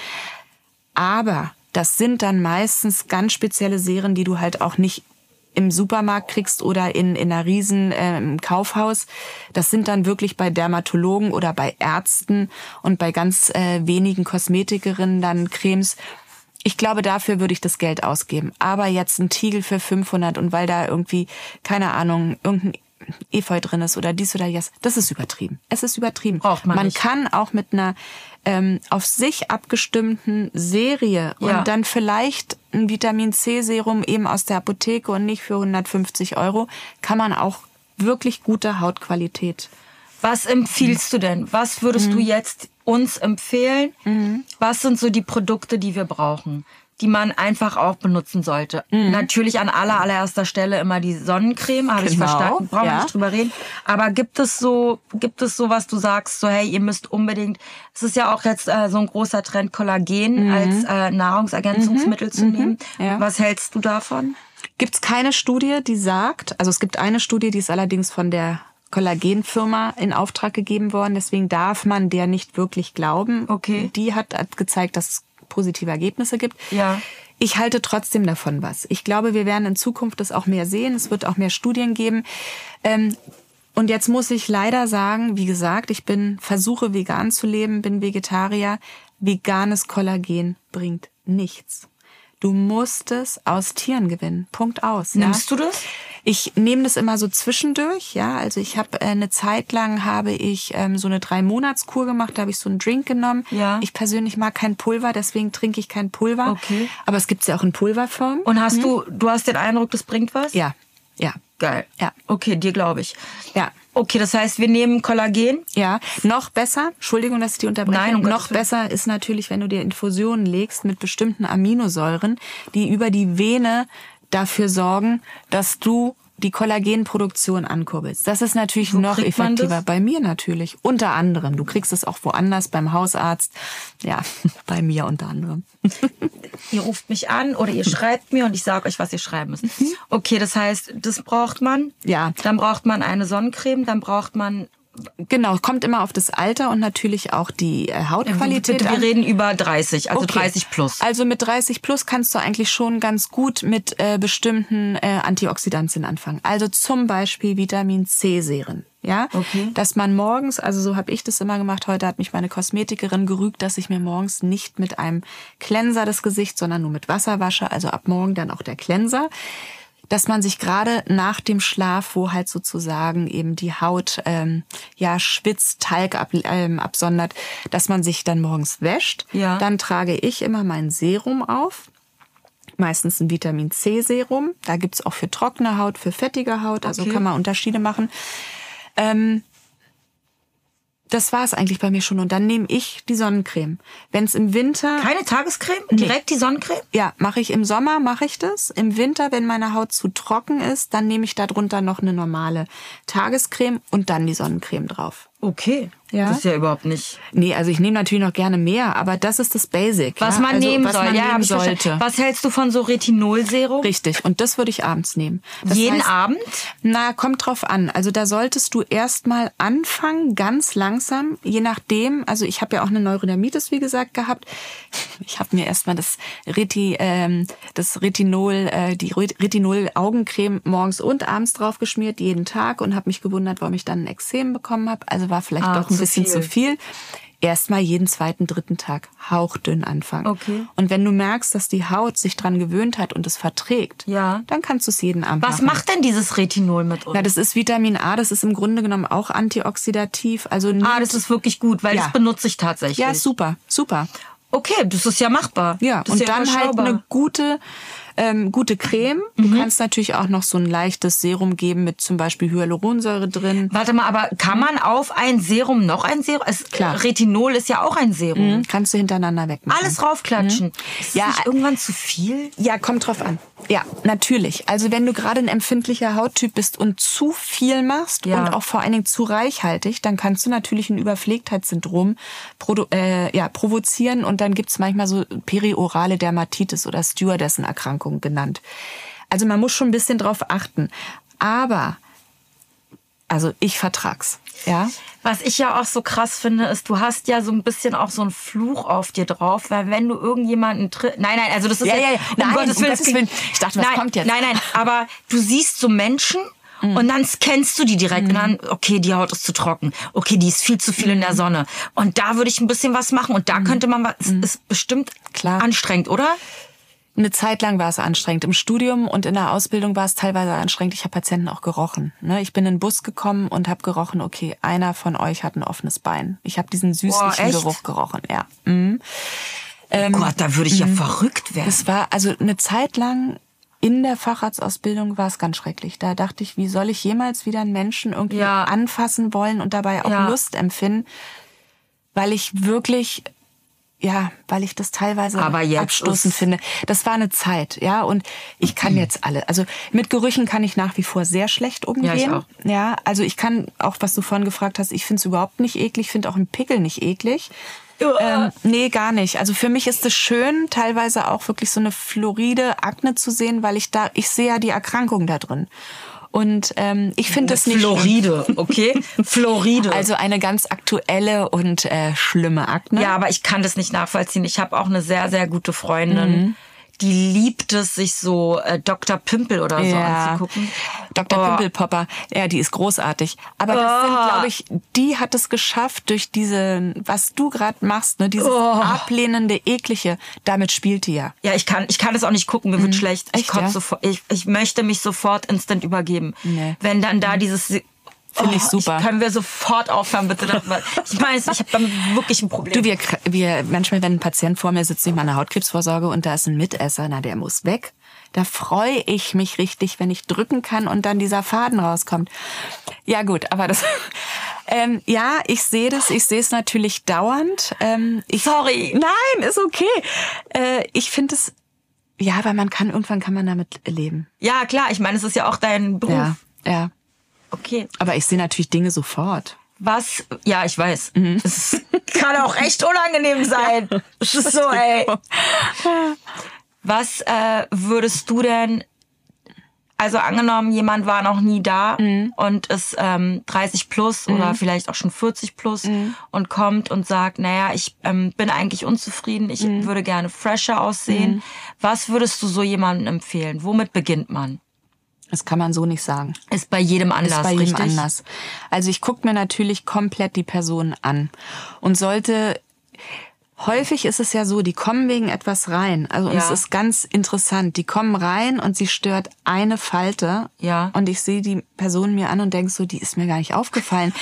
Aber das sind dann meistens ganz spezielle Seren, die du halt auch nicht im Supermarkt kriegst oder in, in einer riesen äh, im Kaufhaus. Das sind dann wirklich bei Dermatologen oder bei Ärzten und bei ganz äh, wenigen Kosmetikerinnen dann Cremes. Ich glaube, dafür würde ich das Geld ausgeben. Aber jetzt ein Tiegel für fünfhundert und weil da irgendwie, keine Ahnung, irgendein Efeu drin ist oder dies oder das, das ist übertrieben. Es ist übertrieben. Braucht man man nicht. kann auch mit einer ähm, auf sich abgestimmten Serie Ja. und dann vielleicht ein Vitamin-C-Serum eben aus der Apotheke und nicht für hundertfünfzig Euro, kann man auch wirklich gute Hautqualität. Was empfiehlst du denn? Was würdest du jetzt uns empfehlen? Was sind so die Produkte, die wir brauchen, die man einfach auch benutzen sollte? Natürlich an aller, allererster Stelle immer die Sonnencreme, habe ich Genau, verstanden, brauchen wir ja. nicht drüber reden. Aber gibt es so, gibt es so, was du sagst, so hey, ihr müsst unbedingt, es ist ja auch jetzt äh, so ein großer Trend, Kollagen als äh, Nahrungsergänzungsmittel zu nehmen. Ja. Was hältst du davon? Gibt es keine Studie, die sagt, also es gibt eine Studie, die ist allerdings von der Kollagenfirma in Auftrag gegeben worden, deswegen darf man der nicht wirklich glauben. Okay. Die hat, hat gezeigt, dass es positive Ergebnisse gibt. Ja. Ich halte trotzdem davon was. Ich glaube, wir werden in Zukunft das auch mehr sehen. Es wird auch mehr Studien geben. Ähm, und jetzt muss ich leider sagen, wie gesagt, ich bin versuche vegan zu leben, bin Vegetarier. Veganes Kollagen bringt nichts. Du musst es aus Tieren gewinnen. Punkt aus. Nimmst ja? du das? Ich nehme das immer so zwischendurch, ja. Also ich habe äh, eine Zeit lang habe ich ähm, so eine drei Monatskur gemacht, da habe ich so einen Drink genommen. Ja. Ich persönlich mag kein Pulver, deswegen trinke ich kein Pulver. Okay. Aber es gibt's ja auch in Pulverform. Und hast du, du hast den Eindruck, das bringt was? Ja, ja, Geil. Ja. Okay, dir glaube ich. ja. Okay, das heißt, wir nehmen Kollagen. Ja, noch besser, Entschuldigung, dass ich die unterbreche, Nein, um noch Gottes Willen. besser ist natürlich, wenn du dir Infusionen legst mit bestimmten Aminosäuren, die über die Vene dafür sorgen, dass du die Kollagenproduktion ankurbelst. Das ist natürlich Wo noch kriegt man effektiver. das? Bei mir natürlich, unter anderem. Du kriegst es auch woanders, beim Hausarzt. Ja, bei mir unter anderem. Ihr ruft mich an oder ihr schreibt mir und ich sage euch, was ihr schreiben müsst. Okay, das heißt, das braucht man. Ja. Dann braucht man eine Sonnencreme, dann braucht man... Genau, kommt immer auf das Alter und natürlich auch die äh, Hautqualität Bitte, wir an. reden über dreißig, also Okay. dreißig plus. Also mit dreißig plus kannst du eigentlich schon ganz gut mit äh, bestimmten äh, Antioxidantien anfangen. Also zum Beispiel Vitamin-C-Serien. Ja, Okay. dass man morgens, also so habe ich das immer gemacht, heute hat mich meine Kosmetikerin gerügt, dass ich mir morgens nicht mit einem Cleanser das Gesicht, sondern nur mit Wasser wasche, also ab morgen dann auch der Cleanser. Dass man sich gerade nach dem Schlaf, wo halt sozusagen eben die Haut ähm, ja schwitzt, Talg ab, ähm, absondert, dass man sich dann morgens wäscht. Ja. Dann trage ich immer mein Serum auf. Meistens ein Vitamin-C-Serum. Da gibt's auch für trockene Haut, für fettige Haut. Also Okay. kann man Unterschiede machen. Ähm, das war's eigentlich bei mir schon. Und dann nehme ich die Sonnencreme. Wenn es im Winter... Keine Tagescreme? Direkt die Sonnencreme? Ja, mache ich im Sommer, mache ich das. Im Winter, wenn meine Haut zu trocken ist, dann nehme ich darunter noch eine normale Tagescreme und dann die Sonnencreme drauf. Okay. Ja. Das ist ja überhaupt nicht... Nee, also ich nehme natürlich noch gerne mehr, aber das ist das Basic. Was ja? man also, nehmen was soll. man ja, nehmen hab ich verstanden. sollte. Was hältst du von so Retinolserum? Richtig, und das würde ich abends nehmen. Das Jeden heißt, Abend? Na, kommt drauf an. Also da solltest du erstmal anfangen, ganz langsam, je nachdem. Also ich habe ja auch eine Neurodermitis, wie gesagt, gehabt. Ich habe mir erstmal das Reti, ähm, das Retinol, äh, die Retinol-Augencreme morgens und abends drauf geschmiert, jeden Tag, und habe mich gewundert, warum ich dann ein Ekzem bekommen habe. Also war vielleicht Ah, doch ein zu bisschen viel. zu viel. Erstmal jeden zweiten, dritten Tag hauchdünn anfangen. Okay. Und wenn du merkst, dass die Haut sich dran gewöhnt hat und es verträgt, Ja. dann kannst du es jeden Abend Was machen. macht denn dieses Retinol mit uns? Na, das ist Vitamin A, das ist im Grunde genommen auch antioxidativ. Also ah, das ist wirklich gut, weil Ja. das benutze ich tatsächlich. ja, super, super. Okay, das ist ja machbar. Ja, das ist und ja dann halt überschaubar. eine gute Ähm, gute Creme. Du mhm. kannst natürlich auch noch so ein leichtes Serum geben mit zum Beispiel Hyaluronsäure drin. Warte mal, aber kann man auf ein Serum noch ein Serum? Es, Klar. Retinol ist ja auch ein Serum. Mhm. Kannst du hintereinander wegmachen. Alles raufklatschen. Mhm. Ist ja, das nicht irgendwann zu viel? Ja, kommt drauf an. Ja, natürlich. Also wenn du gerade ein empfindlicher Hauttyp bist und zu viel machst ja. und auch vor allen Dingen zu reichhaltig, dann kannst du natürlich ein Überpflegtheitssyndrom produ- äh, ja, provozieren und dann gibt's manchmal so periorale Dermatitis oder Stewardessen-Erkrankungen genannt. Also man muss schon ein bisschen drauf achten. Aber, also ich vertrag's. Ja. Was ich ja auch so krass finde, ist, du hast ja so ein bisschen auch so einen Fluch auf dir drauf, weil wenn du irgendjemanden tritt, nein, nein, also das ist ja, ja, ja, ja. Um nein, Gottes um Willen, Gottes Willen. Ich dachte, was nein, kommt jetzt? Nein, nein, aber du siehst so Menschen mm. und dann scannst du die direkt mm. und dann, okay, die Haut ist zu trocken, okay, die ist viel zu viel mm. in der Sonne und da würde ich ein bisschen was machen und da mm. könnte man was, mm. ist bestimmt Klar. anstrengend, oder? Eine Zeit lang war es anstrengend. Im Studium und in der Ausbildung war es teilweise anstrengend. Ich habe Patienten auch gerochen. Ne? Ich bin in den Bus gekommen und habe gerochen, okay, einer von euch hat ein offenes Bein. Ich habe diesen süßlichen Boah, Geruch gerochen. Ja. Mhm. Ähm, oh Gott, da würde ich ja verrückt werden. Es war also eine Zeit lang in der Facharztausbildung war es ganz schrecklich. Da dachte ich, wie soll ich jemals wieder einen Menschen irgendwie ja. anfassen wollen und dabei auch ja. Lust empfinden, weil ich wirklich... Ja, weil ich das teilweise abstoßend finde. Das war eine Zeit, ja, und ich kann jetzt alle, also mit Gerüchen kann ich nach wie vor sehr schlecht umgehen. Ja, ich auch. Ja, also ich kann, auch was du vorhin gefragt hast, ich finde es überhaupt nicht eklig, ich finde auch einen Pickel nicht eklig. Ähm, nee, gar nicht. Also für mich ist es schön, teilweise auch wirklich so eine floride Akne zu sehen, weil ich da, ich sehe ja die Erkrankung da drin. Und ähm, ich finde das nicht Floride, schlimm. Okay? Floride. Also eine ganz aktuelle und äh, schlimme Akne. Ja, aber ich kann das nicht nachvollziehen. Ich habe auch eine sehr, sehr gute Freundin, mhm. die liebt es, sich so äh, Doktor Pimpel oder so ja. anzugucken. Doktor Oh. Pimpelpopper, ja, die ist großartig. Aber das Oh. sind, glaube ich, die hat es geschafft durch diese, was du gerade machst, ne, dieses Oh. ablehnende, eklige, damit spielt die ja. Ja, ich kann, ich kann das auch nicht gucken, mir Mhm. wird schlecht. Ich, Echt, kotze ja? sofort, ich, ich möchte mich sofort instant übergeben. Nee. Wenn dann da dieses... Finde ich Oh, super. Ich, können wir sofort aufhören, bitte? Ich meine, ich habe damit wirklich ein Problem. Du, wir, wir, manchmal, wenn ein Patient vor mir sitzt, ich meine Hautkrebsvorsorge und da ist ein Mitesser, na, der muss weg. Da freue ich mich richtig, wenn ich drücken kann und dann dieser Faden rauskommt. Ja gut, aber das... Ähm, ja, ich sehe das. Ich sehe es natürlich dauernd. Ähm, ich, Sorry. Nein, ist okay. Äh, ich finde es... Ja, aber man kann, irgendwann kann man damit leben. Ja, klar. Ich meine, es ist ja auch dein Beruf. Ja, ja. Okay. Aber ich sehe natürlich Dinge sofort. Was? Ja, ich weiß. Mhm. Es kann auch echt unangenehm sein. Es ist so, ey. Was äh, würdest du denn, also angenommen, jemand war noch nie da mhm. und ist ähm, dreißig plus mhm. oder vielleicht auch schon vierzig plus mhm. und kommt und sagt, naja, ich ähm, bin eigentlich unzufrieden, ich mhm. würde gerne fresher aussehen. Mhm. Was würdest du so jemandem empfehlen? Womit beginnt man? Das kann man so nicht sagen. Ist bei jedem anders, Ist bei jedem richtig? anders. Also ich gucke mir natürlich komplett die Person an und sollte... Häufig ist es ja so, die kommen wegen etwas rein. Also und Ja. es ist ganz interessant. Die kommen rein und sie stört eine Falte. Ja. Und ich sehe die Person mir an und denke so, die ist mir gar nicht aufgefallen.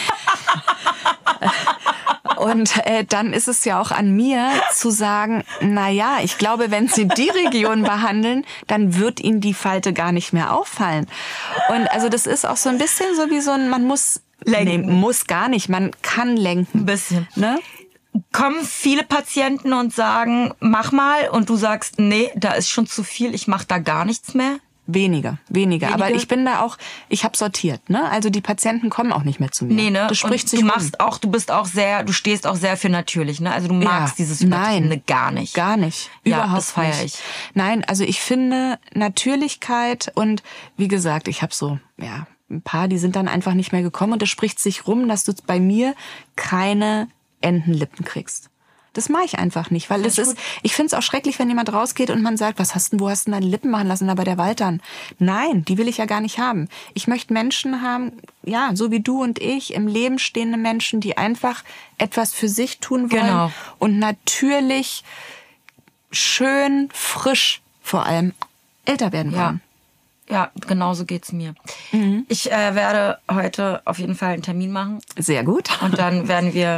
Und äh, dann ist es ja auch an mir zu sagen, na ja, ich glaube, wenn Sie die Region behandeln, dann wird Ihnen die Falte gar nicht mehr auffallen. Und also das ist auch so ein bisschen so wie so ein, man muss Lenken. Nee, muss gar nicht, man kann lenken. Ein bisschen. Ne? Kommen viele Patienten und sagen, mach mal, und du sagst, nee, da ist schon zu viel, ich mach da gar nichts mehr? Weniger, weniger, Weniger? Aber ich bin da auch, ich habe sortiert, ne? Also die Patienten kommen auch nicht mehr zu mir. Nee, ne? Das spricht und sich du rum. machst auch, du bist auch sehr, du stehst auch sehr für natürlich, ne? Also du magst Ja, dieses Übertriebene nein, gar nicht. Gar nicht. Ja, Überhaupt das feiere nicht. ich. Nein, also ich finde Natürlichkeit und wie gesagt, ich habe so, ja, ein paar, die sind dann einfach nicht mehr gekommen und es spricht sich rum, dass du bei mir keine Entenlippen kriegst. Das mache ich einfach nicht, weil es ist, ich finde es auch schrecklich, wenn jemand rausgeht und man sagt, was hast denn, wo hast du denn deine Lippen machen lassen, da bei der Waldern? Nein, die will ich ja gar nicht haben. Ich möchte Menschen haben, ja, so wie du und ich, im Leben stehende Menschen, die einfach etwas für sich tun wollen Genau. und natürlich schön, frisch vor allem älter werden Ja. wollen. Ja, genau so geht's mir. Mhm. Ich äh, werde heute auf jeden Fall einen Termin machen Sehr gut. und dann werden wir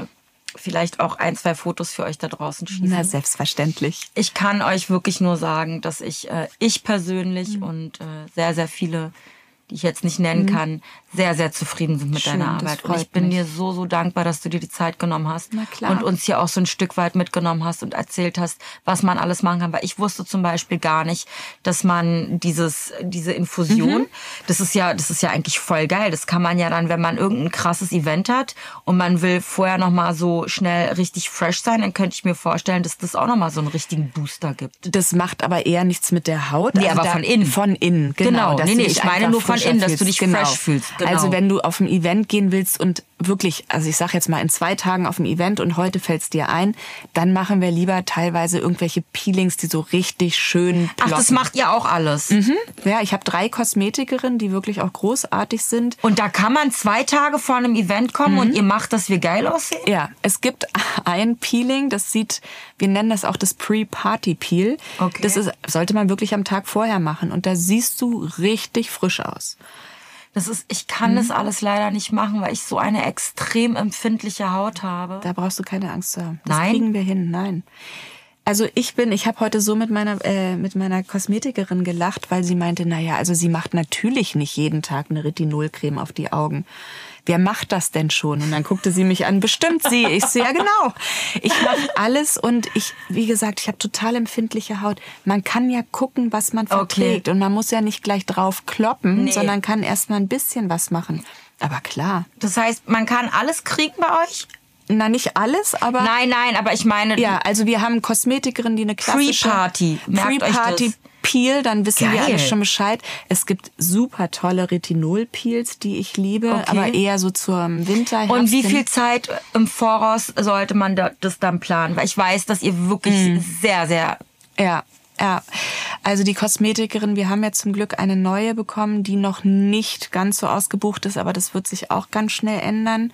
vielleicht auch ein, zwei Fotos für euch da draußen schießen. Na, selbstverständlich. Ich kann euch wirklich nur sagen, dass ich, äh, ich persönlich mhm. und äh, sehr, sehr viele, die ich jetzt nicht nennen mhm. kann, sehr, sehr zufrieden sind mit Schön, deiner Arbeit. Und ich bin mich. dir so, so dankbar, dass du dir die Zeit genommen hast Na klar. und uns hier auch so ein Stück weit mitgenommen hast und erzählt hast, was man alles machen kann. Weil ich wusste zum Beispiel gar nicht, dass man dieses, diese Infusion, mhm. das ist ja, das ist ja eigentlich voll geil. Das kann man ja dann, wenn man irgendein krasses Event hat und man will vorher nochmal so schnell richtig fresh sein, dann könnte ich mir vorstellen, dass das auch nochmal so einen richtigen Booster gibt. Das macht aber eher nichts mit der Haut. Nee, also aber da, von innen. Von innen, genau. genau. Nee, nee, ich meine nur von innen, dass du dich genau. fresh fühlst. Genau. Also wenn du auf ein Event gehen willst und wirklich, also ich sag jetzt mal in zwei Tagen auf ein Event und heute fällt's dir ein, dann machen wir lieber teilweise irgendwelche Peelings, die so richtig schön ploppen. Ach, das macht ihr auch alles? Mhm. Ja, ich habe drei Kosmetikerinnen, die wirklich auch großartig sind. Und da kann man zwei Tage vor einem Event kommen mhm. und ihr macht, dass wir geil aussehen? Ja, es gibt ein Peeling, das sieht, wir nennen das auch das Pre-Party-Peel. Okay. Das ist, sollte man wirklich am Tag vorher machen und da siehst du richtig frisch aus. Das ist, ich kann mhm. das alles leider nicht machen, weil ich so eine extrem empfindliche Haut habe. Da brauchst du keine Angst zu haben. Das Nein? kriegen wir hin, nein. Also ich bin, ich habe heute so mit meiner äh, mit meiner Kosmetikerin gelacht, weil sie meinte, naja, also sie macht natürlich nicht jeden Tag eine Retinolcreme auf die Augen. Wer macht das denn schon? Und dann guckte sie mich an, bestimmt sie. Ich so, ja genau. Ich mache alles und ich, wie gesagt, ich habe total empfindliche Haut. Man kann ja gucken, was man verträgt. Okay. Und man muss ja nicht gleich drauf kloppen, Nee. sondern kann erst mal ein bisschen was machen. Aber klar. Das heißt, man kann alles kriegen bei euch? Na, nicht alles, aber... Nein, nein, aber ich meine... Ja, also wir haben Kosmetikerinnen, die eine klassische... Pre-Party. Merkt euch Pre-Party das. Peel, dann wissen Geil. wir alles schon Bescheid. Es gibt super tolle Retinol-Peels, die ich liebe, Okay. aber eher so zum Winter, Herbst Und wie hin. viel Zeit im Voraus sollte man da, das dann planen? Weil ich weiß, dass ihr wirklich Mhm. sehr, sehr... Ja, ja. Also die Kosmetikerin, wir haben ja zum Glück eine neue bekommen, die noch nicht ganz so ausgebucht ist, aber das wird sich auch ganz schnell ändern.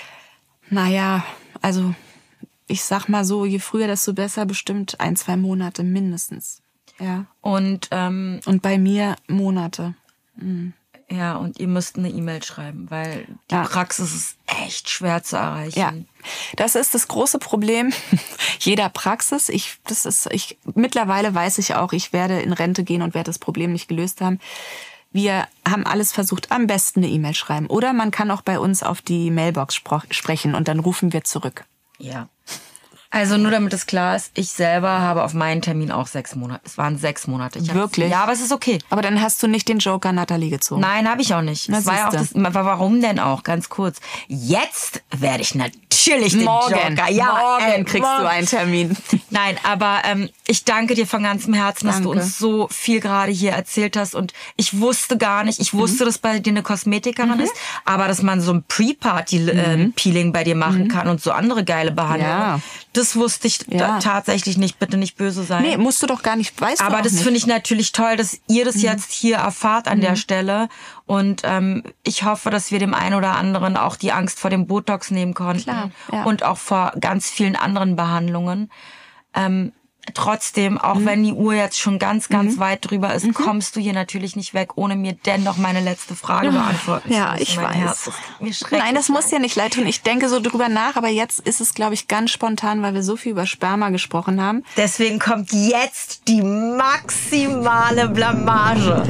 Naja, also ich sag mal so, je früher, desto besser, bestimmt ein, zwei Monate mindestens. Ja. Und, ähm, Und bei mir Monate. Mhm. ja, und ihr müsst eine E-Mail schreiben, weil die Ja. Praxis ist echt schwer zu erreichen. Ja, das ist das große Problem jeder Praxis. Ich, das ist, ich, mittlerweile weiß ich auch, ich werde in Rente gehen und werde das Problem nicht gelöst haben. Wir haben alles versucht, am besten eine E-Mail schreiben. Oder man kann auch bei uns auf die Mailbox spro- sprechen und dann rufen wir zurück. Ja. Also nur damit es klar ist, ich selber habe auf meinen Termin auch sechs Monate. Es waren sechs Monate. Ich Wirklich? Hab, ja, aber es ist okay. Aber dann hast du nicht den Joker Natalie gezogen. Nein, habe ich auch nicht. Na, Das war ja auch siehste. das, aber warum denn auch? Ganz kurz. Jetzt werde ich natürlich den Morgen, Joker. Ja, morgen ey, kriegst morgen. du einen Termin. Nein, aber ähm, ich danke dir von ganzem Herzen, dass du Danke. uns so viel gerade hier erzählt hast. Und ich wusste gar nicht, ich wusste, Mhm. dass bei dir eine Kosmetikerin ist, aber dass man so ein Pre-Party-Peeling bei dir machen kann und so andere geile Behandlungen. Ja. Das wusste ich Ja. da, tatsächlich nicht. Bitte nicht böse sein. Nee, musst du doch gar nicht, weißt du Aber auch das nicht. finde ich natürlich toll, dass ihr das jetzt hier erfahrt an Mhm. der Stelle. Und ähm, ich hoffe, dass wir dem einen oder anderen auch die Angst vor dem Botox nehmen konnten. Klar, ja. Und auch vor ganz vielen anderen Behandlungen. Ähm, trotzdem, auch Mhm. wenn die Uhr jetzt schon ganz, ganz weit drüber ist, kommst du hier natürlich nicht weg, ohne mir dennoch meine letzte Frage beantworten zu Ja, müssen. ich Mein weiß. Herz ist mir schrecklich. Nein, das muss dir nicht leid tun. Ich denke so drüber nach, aber jetzt ist es, glaube ich, ganz spontan, weil wir so viel über Sperma gesprochen haben. Deswegen kommt jetzt die maximale Blamage.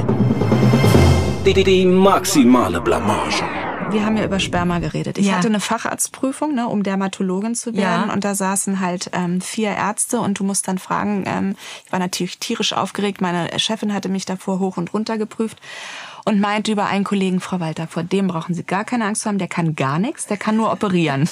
Die, die, die maximale Blamage. Wir haben ja über Sperma geredet. Ich Ja. hatte eine Facharztprüfung, ne, um Dermatologin zu werden. Ja. Und da saßen halt ähm, vier Ärzte und du musst dann fragen, ähm, ich war natürlich tierisch aufgeregt. Meine Chefin hatte mich davor hoch und runter geprüft und meinte über einen Kollegen, Frau Walter, vor dem brauchen Sie gar keine Angst haben, der kann gar nichts, der kann nur operieren.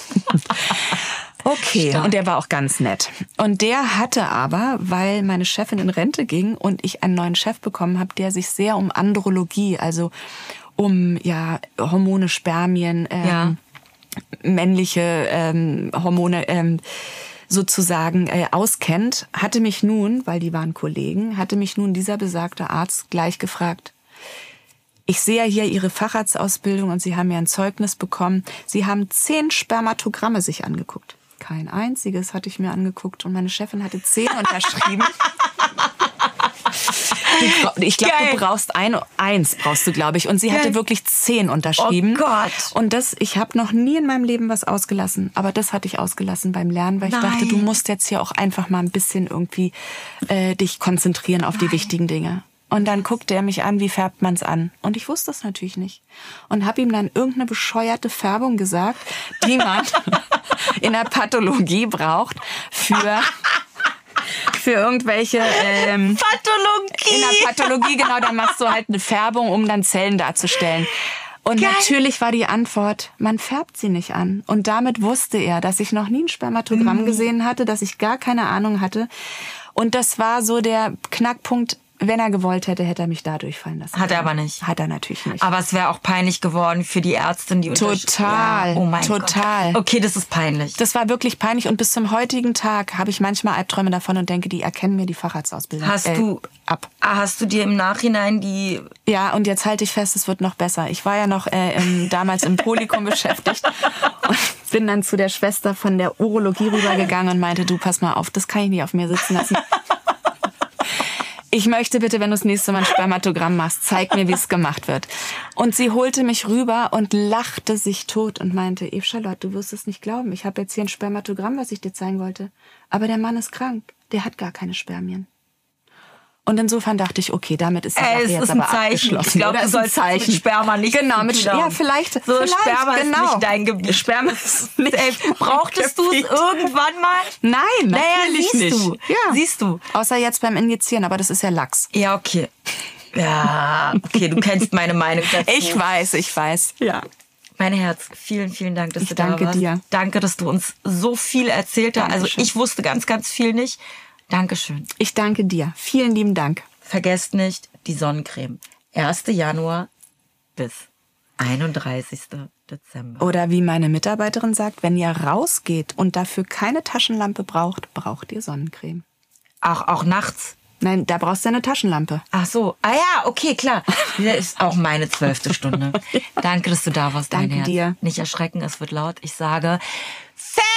Okay, Stark. und der war auch ganz nett. Und der hatte aber, weil meine Chefin in Rente ging und ich einen neuen Chef bekommen habe, der sich sehr um Andrologie, also um ja Hormone, Spermien, ähm, Ja. männliche ähm, Hormone ähm, sozusagen äh, auskennt, hatte mich nun, weil die waren Kollegen, hatte mich nun dieser besagte Arzt gleich gefragt: Ich sehe ja hier Ihre Facharztausbildung und Sie haben ja ein Zeugnis bekommen. Sie haben zehn Spermatogramme sich angeguckt. Kein einziges hatte ich mir angeguckt und meine Chefin hatte zehn unterschrieben. Du, ich glaube, du brauchst ein, eins, brauchst du, glaube ich. Und sie Geil. hatte wirklich zehn unterschrieben. Oh Gott. Und das, ich habe noch nie in meinem Leben was ausgelassen. Aber das hatte ich ausgelassen beim Lernen, weil ich Nein. dachte, du musst jetzt hier auch einfach mal ein bisschen irgendwie äh, dich konzentrieren auf die wichtigen Dinge. Und dann guckte er mich an, wie färbt man's an? Und ich wusste das natürlich nicht. Und habe ihm dann irgendeine bescheuerte Färbung gesagt, die man in der Pathologie braucht für, für irgendwelche... Ähm, Pathologie! in der Pathologie, genau, da machst du halt eine Färbung, um dann Zellen darzustellen. Und Geil. natürlich war die Antwort, man färbt sie nicht an. Und damit wusste er, dass ich noch nie ein Spermatogramm gesehen hatte, dass ich gar keine Ahnung hatte. Und das war so der Knackpunkt. Wenn er gewollt hätte, hätte er mich da durchfallen lassen. Hat er aber nicht. Hat er natürlich nicht. Aber es wäre auch peinlich geworden für die Ärztin, die untersch- Total, Ja, oh mein total. Gott. Okay, das ist peinlich. Das war wirklich peinlich und bis zum heutigen Tag habe ich manchmal Albträume davon und denke, die erkennen mir die Facharztausbildung Hast äh, du ab. Ah, Hast du dir im Nachhinein die... Ja, und jetzt halte ich fest, es wird noch besser. Ich war ja noch äh, im, damals im Polikum beschäftigt und bin dann zu der Schwester von der Urologie rübergegangen und meinte, du, pass mal auf, das kann ich nicht auf mir sitzen lassen. Ich möchte bitte, wenn du das nächste Mal ein Spermatogramm machst, zeig mir, wie es gemacht wird. Und sie holte mich rüber und lachte sich tot und meinte, Eve Charlotte, du wirst es nicht glauben. Ich habe jetzt hier ein Spermatogramm, was ich dir zeigen wollte. Aber der Mann ist krank. Der hat gar keine Spermien. Und insofern dachte ich, okay, damit ist die Sache Äh, es jetzt ist ein aber Zeichen. abgeschlossen. Ich glaube, Oder? du Ist ein sollst mit Zeichen. Sperma nicht Genau, mit zu tun ja, haben. vielleicht. So, vielleicht, Sperma genau. ist nicht dein Gebiet. Sperma ist nicht Ey, brauchtest du es Gebiet. irgendwann mal? Nein, Naja, natürlich siehst nicht. du. Ja. Siehst du. Außer jetzt beim Injizieren, aber das ist ja Lachs. Ja, okay. Ja, okay, du kennst meine Meinung dazu. Ich weiß, ich weiß. Ja. Mein Herz, vielen, vielen Dank, dass Ich du da danke warst. dir. Danke, dass du uns so viel erzählt hast. Also Dankeschön. ich wusste ganz, ganz viel nicht. Dankeschön. Ich danke dir. Vielen lieben Dank. Vergesst nicht die Sonnencreme. erster Januar bis einunddreißigster Dezember. Oder wie meine Mitarbeiterin sagt, wenn ihr rausgeht und dafür keine Taschenlampe braucht, braucht ihr Sonnencreme. Auch, auch nachts. Nein, da brauchst du eine Taschenlampe. Ach so. Ah ja, okay, klar. Das ist auch meine zwölfte Stunde. Danke, dass du da warst, Danke dein Herz. dir. Nicht erschrecken, es wird laut. Ich sage Fertig!